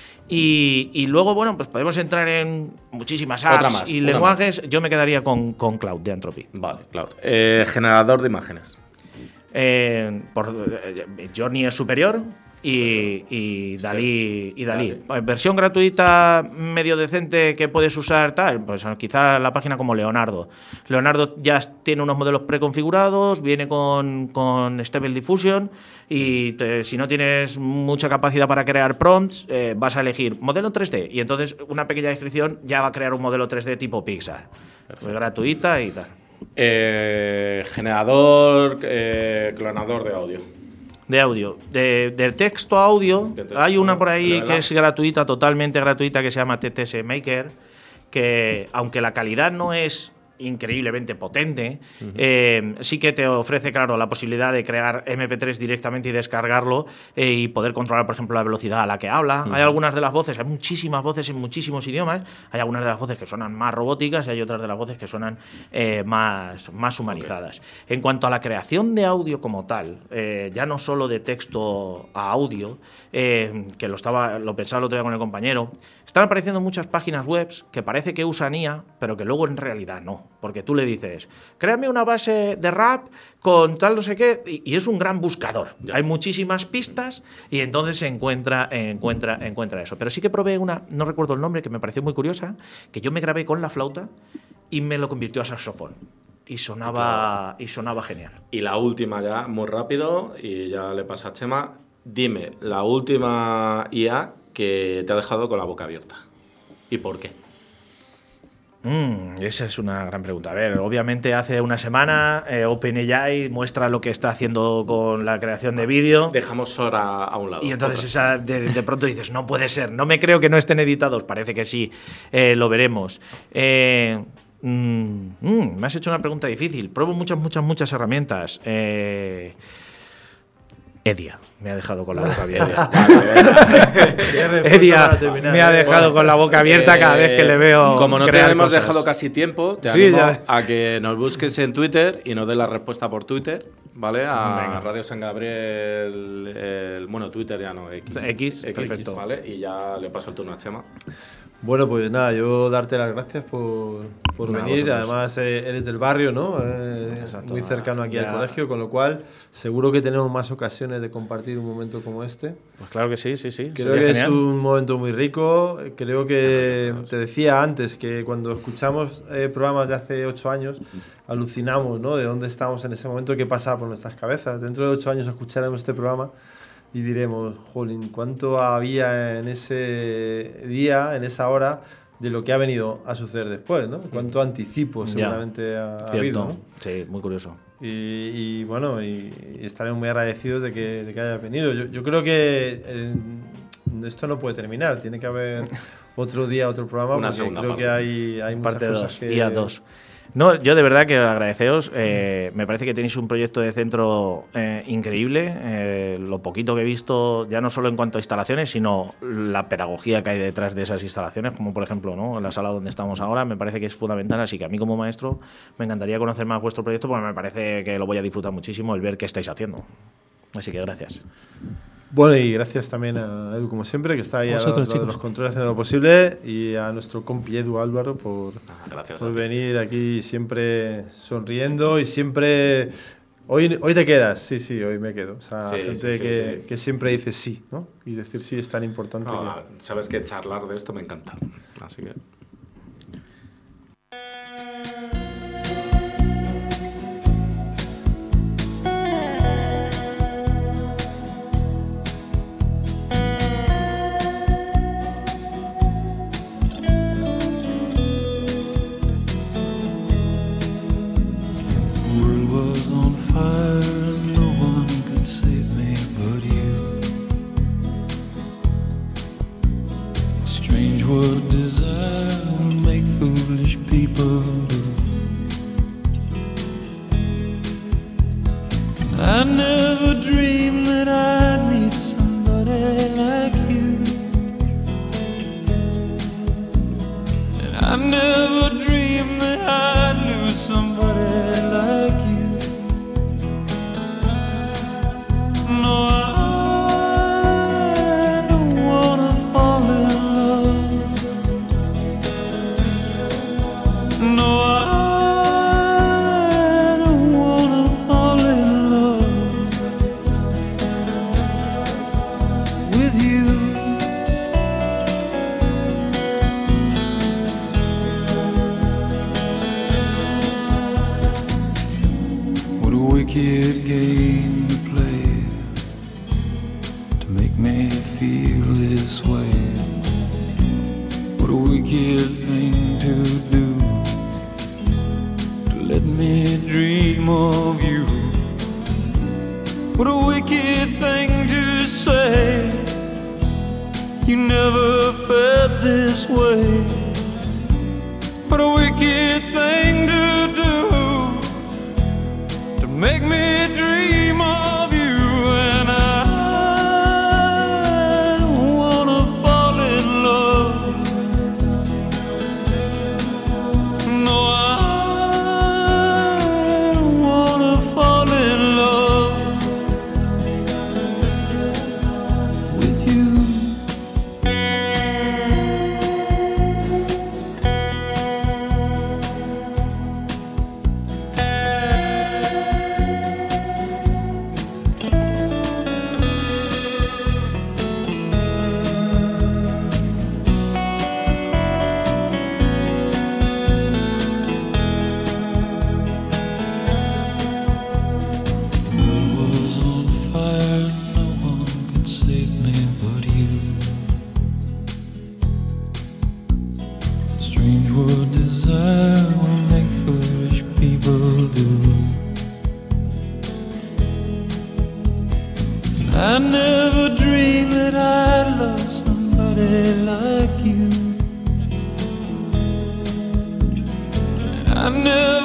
Y, y luego, bueno, pues podemos entrar en muchísimas apps más, y lenguajes. Más. Yo me quedaría con, con Cloud de Anthropic. Vale, Cloud. Eh, generador de imágenes. Eh, por, eh, Journey es superior, y, y Dalí. Y Dalí. Versión gratuita medio decente que puedes usar, tal, pues quizá la página como Leonardo. Leonardo ya tiene unos modelos preconfigurados, viene con, con Stable Diffusion y te, si no tienes mucha capacidad para crear prompts, eh, vas a elegir modelo tres D y entonces una pequeña descripción ya va a crear un modelo tres D tipo Pixar. Pues gratuita y tal. Eh, generador, eh, clonador de audio. De audio. De, de texto a audio, De texto, hay una por ahí ¿no? que es gratuita, totalmente gratuita, que se llama T T S Maker, que aunque la calidad no es increíblemente potente, uh-huh. eh, sí que te ofrece, claro, la posibilidad de crear eme pe tres directamente y descargarlo eh, y poder controlar, por ejemplo, la velocidad a la que habla. Uh-huh. Hay algunas de las voces, hay muchísimas voces en muchísimos idiomas, hay algunas de las voces que suenan más robóticas y hay otras de las voces que suenan eh, más, más humanizadas. Okay. En cuanto a la creación de audio como tal, eh, ya no solo de texto a audio, eh, que lo, estaba, lo pensaba el otro día con el compañero, están apareciendo muchas páginas web que parece que usan I A, pero que luego en realidad no. Porque tú le dices, créame una base de rap con tal no sé qué, y, y es un gran buscador. Ya. Hay muchísimas pistas y entonces se encuentra, encuentra, encuentra eso. Pero sí que probé una, no recuerdo el nombre, que me pareció muy curiosa, que yo me grabé con la flauta y me lo convirtió a saxofón. Y sonaba, y sonaba genial. Y la última ya, muy rápido, y ya le paso a Chema. Dime, la última I A que te ha dejado con la boca abierta. ¿Y por qué? Mm, esa es una gran pregunta. A ver, obviamente hace una semana eh, OpenAI muestra lo que está haciendo con la creación de vídeo. Dejamos Sora a un lado. Y entonces esa, de, de pronto dices, no puede ser, no me creo que no estén editados. Parece que sí, eh, lo veremos. Eh, mm, mm, me has hecho una pregunta difícil. Pruebo muchas, muchas, muchas herramientas. Eh, Edia me ha dejado con la boca abierta. Edia me ha dejado bueno, con la boca abierta cada vez que le veo. Como no te hemos cosas. dejado casi tiempo, te sí, animo ya. a que nos busques en Twitter y nos des la respuesta por Twitter, ¿vale? A Venga. Radio San Gabriel, el, bueno, Twitter ya no, X. X, X perfecto. ¿Vale? Y ya le paso el turno a Chema. Bueno, pues nada, yo darte las gracias por, por no, venir. Vosotros. Además, eh, eres del barrio, ¿no? Eh, muy cercano aquí ya. al colegio, con lo cual seguro que tenemos más ocasiones de compartir un momento como este. Pues claro que sí, sí, sí. Creo que genial. Es un momento muy rico. Creo que te decía antes que cuando escuchamos eh, programas de hace ocho años, alucinamos, ¿no? De dónde estábamos en ese momento, qué pasaba por nuestras cabezas. Dentro de ocho años escucharemos este programa y diremos, jolín, ¿cuánto había en ese día, en esa hora, de lo que ha venido a suceder después, ¿no? ¿Cuánto anticipo seguramente ha, ha habido, ¿no? Sí, muy curioso. Y, y bueno, y, y estaremos muy agradecidos de que, de que hayas venido. Yo, yo creo que eh, esto no puede terminar, tiene que haber otro día, otro programa, Una porque creo parte. que hay, hay muchas parte cosas dos, que... día dos. No, yo de verdad que agradeceos. Eh, me parece que tenéis un proyecto de centro eh, increíble. Eh, lo poquito que he visto, ya no solo en cuanto a instalaciones, sino la pedagogía que hay detrás de esas instalaciones, como por ejemplo, ¿no? En la sala donde estamos ahora, me parece que es fundamental. Así que a mí como maestro me encantaría conocer más vuestro proyecto, porque me parece que lo voy a disfrutar muchísimo el ver qué estáis haciendo. Así que gracias. Bueno, y gracias también a Edu, como siempre, que está ahí a los, a los controles haciendo lo posible, y a nuestro compi Edu Álvaro por, gracias por venir aquí siempre sonriendo y siempre... Hoy, hoy te quedas, sí, sí, hoy me quedo. O sea, sí, gente sí, sí, que, sí. que siempre dice sí, ¿no? Y decir sí es tan importante. No, que... Sabes que charlar de esto me encanta, así que... wicked game to play to make me feel this way. What a wicked thing to do, to let me dream of you. What a wicked thing to say, you never felt this way. What a wicked thing to do, to make me dream of you. And I don't wanna fall in love. No, I don't wanna fall in love with you. I never dreamed that I'd love somebody like you. I never